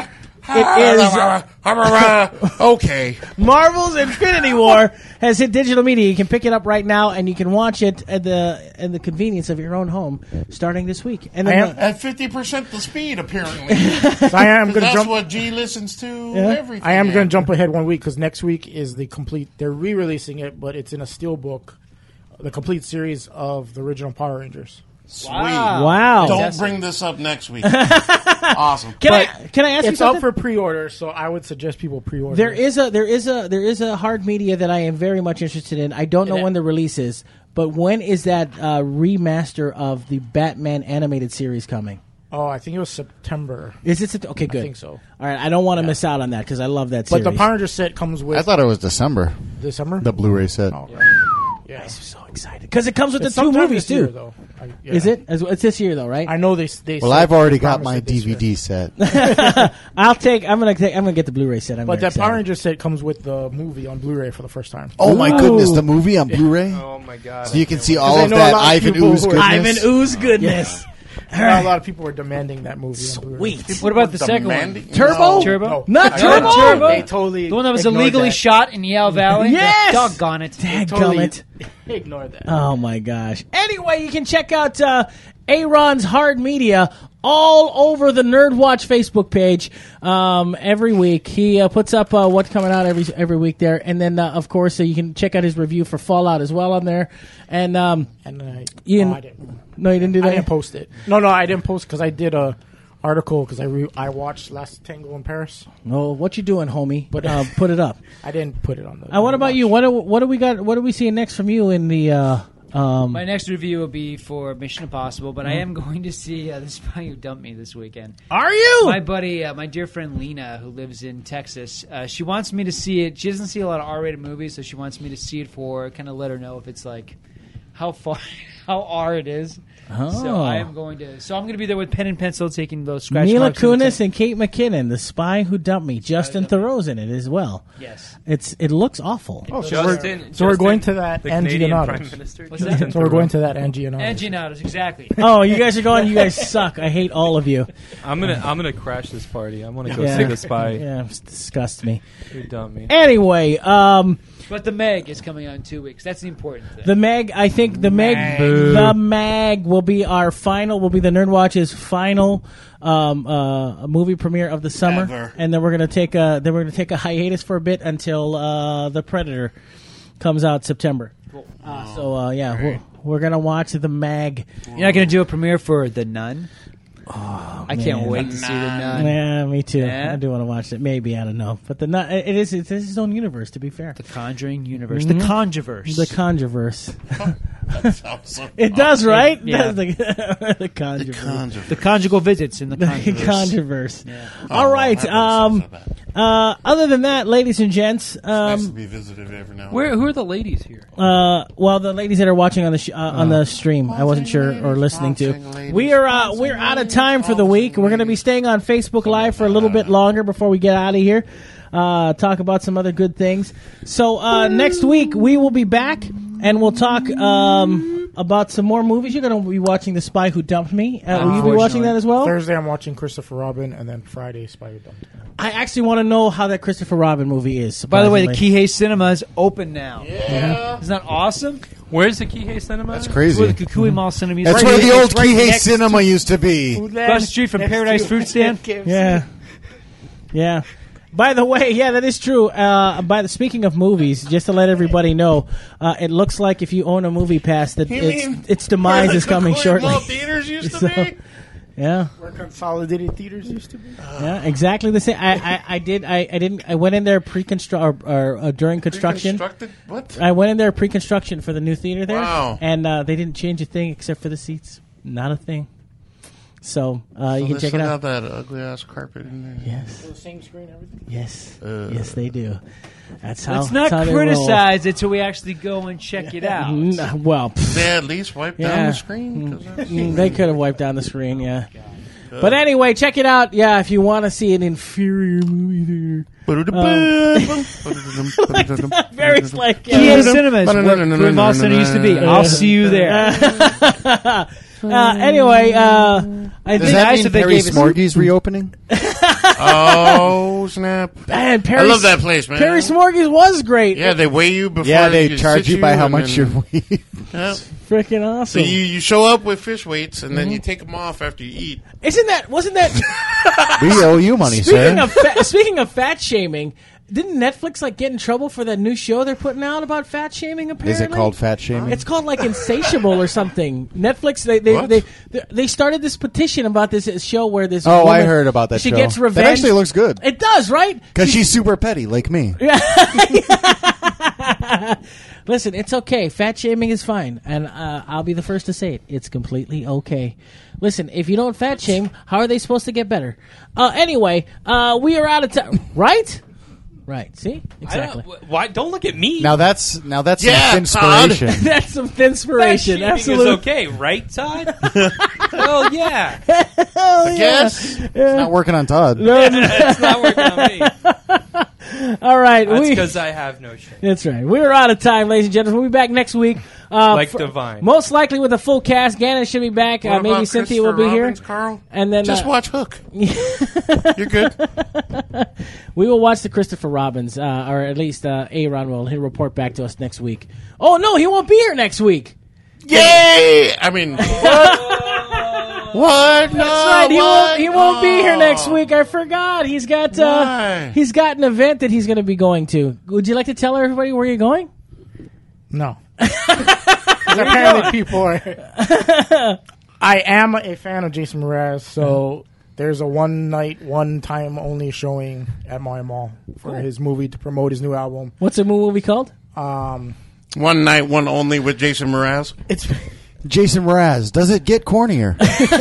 S1: It is
S4: Okay.
S1: Marvel's Infinity War has hit digital media. You can pick it up right now, and you can watch it at the convenience of your own home starting this week. And then
S4: At 50% the speed, apparently.
S3: So I am going to
S4: That's
S3: jump.
S4: what G listens to. Everything.
S3: I am going to jump ahead 1 week because next week is the complete. They're re-releasing it, but it's in a steelbook, the complete series of the original Power Rangers.
S4: Sweet.
S1: wow.
S4: Don't bring this up next week. Awesome.
S1: Can I ask you
S3: It's
S1: something?
S3: up for pre-order, so I would suggest people pre-order.
S1: There is a hard media that I am very much interested in. I don't know when the release is, but when is that remaster of the Batman animated series coming?
S3: Oh, I think it was September.
S1: Is it okay? Good.
S3: I think so.
S1: All right, I don't want to miss out on that because I love that series.
S3: But the Power Rangers set comes with
S5: I thought it was December.
S3: December.
S5: The Blu-ray set.
S3: Oh, yeah.
S1: I'm so excited because it comes with
S3: It's
S1: the two
S3: sometime
S1: movies
S3: this year,
S1: too.
S3: though.
S1: Is it? It's this year though, right?
S3: I know they.
S5: Well, I've already got my DVD set.
S1: I'm gonna get the Blu-ray set. I'm
S3: But
S1: very
S3: that Power
S1: excited.
S3: Rangers set comes with the movie on Blu-ray for the first time.
S5: Oh my goodness, the movie on Blu-ray.
S2: Oh my god!
S5: So you can see all
S3: I
S5: of
S3: know a
S5: that
S3: lot of
S5: Ivan
S3: people
S5: Ooze
S3: who are-
S5: goodness.
S1: Ivan Ooze goodness.
S3: A lot of people were demanding that movie on Blu-ray.
S1: Sweet.
S7: What about the second one?
S4: Demanding-
S1: Turbo?
S4: No.
S7: Turbo?
S3: No.
S1: Not
S3: I-
S1: Turbo?
S7: Turbo?
S3: They totally
S7: The one that was
S3: ignored
S7: illegally
S3: that.
S7: shot in Yale Valley?
S1: Yes!
S7: Doggone it.
S1: Dadgummit.
S3: Ignored that.
S1: Oh my gosh. Anyway, you can check out Aaron's Hard Media all over the Nerd Watch Facebook page every week. He puts up what's coming out every week there, and then of course you can check out his review for Fallout as well on there. And
S3: And
S1: Ian,
S3: I didn't.
S1: no, you didn't do
S3: I
S1: that.
S3: didn't post it. No, I didn't post because I did a article because I watched Last Tango in Paris.
S1: Oh, what you doing, homie?
S3: But-
S1: Put it up.
S3: I didn't put it on the.
S1: What about you? What do we got? What are we seeing next from you in the?
S7: My next review will be for Mission Impossible, but I am going to see The Spy Who Dumped Me this weekend.
S1: Are you?
S7: My buddy, my dear friend Lena, who lives in Texas, she wants me to see it. She doesn't see a lot of R-rated movies, so she wants me to see it for kind of let her know if it's like how R it is.
S1: Oh.
S7: So I'm going to be there with pen and pencil, taking those scratch
S1: Mila
S7: marks. on the
S1: Kunis and Kate McKinnon, The Spy Who Dumped Me. Justin Theroux's in it as well.
S7: Yes.
S1: It looks awful.
S3: Oh,
S2: Justin,
S3: so we're going to that
S2: the
S3: Angie
S2: Canadian
S3: Donato.
S2: Prime Minister.
S7: What's
S2: Justin
S7: that?
S3: So we're going
S2: Theroux.
S3: to that Angie and
S7: Angie Nados, exactly.
S1: Oh, you guys are going. You guys suck. I hate all of you.
S2: I'm gonna crash this party. I'm gonna go
S1: Yeah.
S2: see the Spy
S1: Yeah, it disgusts me.
S2: Who Dumped Me.
S1: Anyway,
S7: But The Meg is coming out in 2 weeks. That's the important thing.
S1: the Meg. I think the Mag will be our final. Will be the Nerd Watch's final movie premiere of the summer,
S4: Ever.
S1: and then we're gonna take a hiatus for a bit until The Predator comes out September. We're gonna watch the Mag.
S7: You're not going to do a premiere for The Nun? I can't wait to see The Nun.
S1: Yeah, me too.
S7: Yeah?
S1: I do want to watch it. Maybe, I don't know, but it's his own universe. To be fair,
S7: The Conjuring universe. The Conjuverse.
S1: the Controverse.
S4: That sounds so
S1: It does, right?
S7: Yeah.
S1: That's the Controverse.
S7: The conjugal visits in the
S1: The
S7: Conjuverse.
S1: Controverse. All right. Other than that, ladies and gents,
S4: Nice to be visited every now and
S2: Who are the ladies here?
S1: well, the ladies that are watching on the on the stream, I wasn't sure or listening to. We're out of time for the week. We're going to be staying on Facebook Live for a little bit longer before we get out of here. Talk about some other good things. So next week we will be back and we'll talk about some more movies. You're going to be watching The Spy Who Dumped Me. Will you be watching that as well?
S3: Thursday I'm watching Christopher Robin, and then Friday Spy Who Dumped Me.
S1: I actually want to know how that Christopher Robin movie is.
S7: By the way, the
S1: surprisingly.
S7: Kihei Cinema is open now.
S4: Yeah.
S7: Isn't that awesome?
S2: Where's the Kihei Cinema?
S5: That's
S7: Where
S5: crazy.
S7: the Kukui Mall Cinema
S5: That's
S7: is.
S5: where the old
S3: it's right
S5: Kihei
S3: next
S5: Cinema used to be.
S7: Across the street from Paradise Fruit Stand.
S1: Yeah. Yeah. By the way, yeah, that is true. Speaking of movies, just to let everybody know, it looks like if you own a movie pass, that its demise is coming shortly.
S4: Theaters used to
S1: So,
S4: be.
S1: yeah,
S3: Where Consolidated Theaters used to be.
S1: yeah, exactly the same. I went in there during construction.
S4: Reconstructed? What?
S1: I went in there pre-construction for the new theater there,
S4: Wow.
S1: and they didn't change a thing except for the seats. Not a thing. So you can check it out.
S4: That ugly ass carpet in there.
S1: Yes,
S3: The same screen, everything.
S1: yes, yes, they do. That's how.
S7: Let's not
S1: that's how they roll.
S7: criticize it till we actually go and check it out.
S1: Well, pff,
S4: They at least wipe
S1: Yeah.
S4: down the screen. 'Cause that's-
S1: they could have wiped down the screen, yeah. But anyway, check it out. Yeah, if you want to see an inferior movie very like
S7: Kihei Cinema is where Kukui Mall Center used to be. I'll see you there.
S1: anyway, I
S5: Does
S1: think
S5: that
S7: nice
S5: mean
S7: if they
S5: Perry
S7: gave us-
S5: Smorgy's reopening?
S4: Oh, Yeah.
S1: Man,
S4: I love that place, man.
S1: Perry Smorgies was great.
S4: Yeah, they weigh you before.
S5: Yeah, they charge
S4: sit
S5: you by how
S4: and
S5: much
S4: then-
S5: you're weighing.
S4: Yeah.
S1: Freaking
S4: So
S1: awesome.
S4: you show up with fish weights, and then you take them off after you eat.
S1: Wasn't that
S5: We owe you money,
S1: speaking
S5: sir.
S1: speaking of fat shaming? Didn't Netflix get in trouble for that new show they're putting out about fat shaming? Apparently,
S5: Is it called fat shaming?
S1: It's called like Insatiable or something. Netflix
S4: What?
S1: they started this petition about this show where this.
S5: Oh, I
S1: woman,
S5: heard about that
S1: She
S5: show.
S1: gets revenge.
S5: That actually looks good.
S1: It does, right?
S5: Because she's super petty, like me.
S1: Listen, it's okay. Fat shaming is fine, and I'll be the first to say it. It's completely okay. Listen, if you don't fat shame, how are they supposed to get better? Anyway, we are out of time. Right? Right. See? Exactly.
S2: Why? Don't look at me.
S5: Now that's
S4: Yeah,
S5: some inspiration.
S1: That's some
S2: Fat
S1: inspiration.
S2: shaming
S1: Absolutely.
S2: is okay, right, Todd? Well, yeah.
S4: I guess.
S5: It's not working on Todd.
S2: It's not working on me.
S1: All right.
S2: That's because I have no shame.
S1: That's right. We're out of time, ladies and gentlemen. We'll be back next week.
S2: Like Divine.
S1: Most likely with a full cast. Gannon should be back.
S4: What
S1: Maybe
S4: about
S1: Cynthia will be
S4: Christopher
S1: here.
S4: Robbins, Carl?
S1: And then
S4: Just watch Hook. You're good.
S1: we will watch the Christopher Robbins, or at least Aaron will. He'll report back to us next week. Oh, no, he won't be here next week.
S4: Yay! I mean, what? What? No,
S1: That's right. He won't be here
S4: Oh.
S1: next week. I forgot. He's got
S4: Why?
S1: he's got an event that he's going to be going to. Would you like to tell everybody where you're going?
S3: No. 'Cause apparently people are. I am a fan of Jason Mraz, so there's a one-time only showing at my mall for his movie to promote his new album.
S1: What's the movie called?
S4: One night, one only with Jason Mraz.
S3: It's
S5: Jason Mraz, does it get cornier?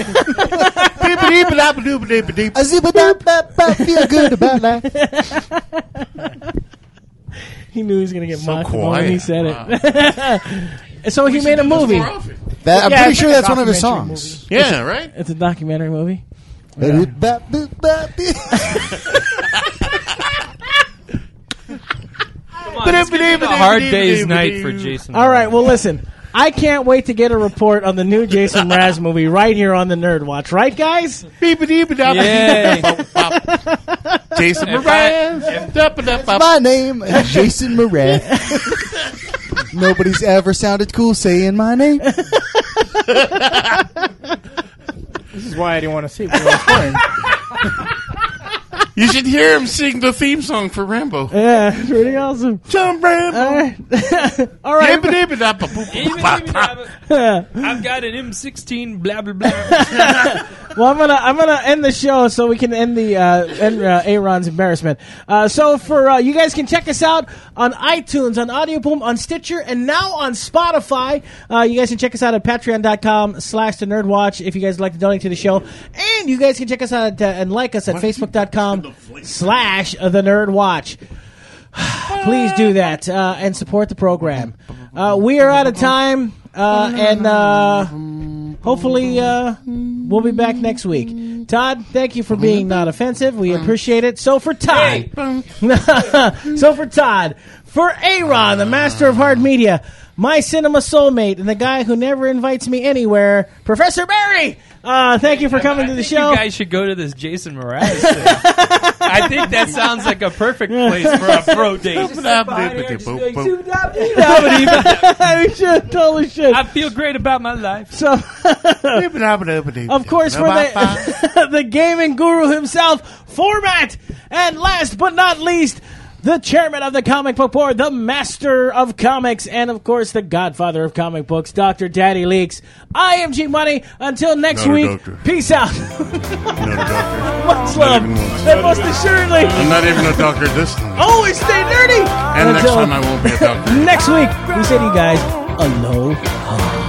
S5: Feel good about that.
S1: He knew he was going to get
S4: So
S1: mocked when he
S4: quiet.
S1: said it. So he made a movie.
S5: I'm
S3: Yeah,
S5: pretty
S3: it's
S5: sure
S3: like a
S5: that's one of his
S3: documentary
S5: songs.
S4: Yeah, right?
S1: It's a documentary movie.
S2: Come on, it's gonna be a hard day's night for Jason.
S1: All right, well, listen. I can't wait to get a report on the new Jason Mraz movie right here on the Nerd Watch. Right, guys?
S2: Yay.
S4: Jason
S2: If I-
S4: Mraz.
S5: My name is Jason Mraz. Nobody's ever sounded cool saying my name.
S3: This is why I didn't want to see what I was wearing.
S4: You should hear him sing the theme song for Rambo.
S1: Yeah, it's pretty awesome.
S4: Jump Rambo.
S1: All right. All right.
S2: I've got an M16. Blah blah blah.
S1: Well, I'm gonna end the show so we can end the Aaron's embarrassment. So for you guys can check us out on iTunes, on Audio Boom, on Stitcher, and now on Spotify. You guys can check us out at patreon.com/the Nerd Watch if you guys would like to donate to the show, and you guys can check us out and like us at facebook.com/the Nerd Watch. Please do that and support the program. We are out of time, and hopefully we'll be back next week. Todd, thank you for being not offensive. We appreciate it. So for Todd, for Aaron, the master of hard media, my cinema soulmate, and the guy who never invites me anywhere, Professor Barry. Thank you for coming to the show.
S2: You guys should go to this Jason Mraz thing. I think that sounds like a perfect place for a pro date.
S1: We should, totally should.
S2: I feel great about my life.
S1: So, of course, for the gaming guru himself, Format, and last but not least, the chairman of the comic book board, the master of comics, and of course, the godfather of comic books, Dr. Daddy Leaks. I am G Money. Until next
S4: Not a
S1: week,
S4: doctor.
S1: peace out. Much love.
S4: even one.
S1: And most assuredly,
S4: I'm not even a doctor this time.
S1: always stay nerdy.
S4: And next
S1: Until
S4: time I won't be a doctor.
S1: next week, we say to you guys, aloha.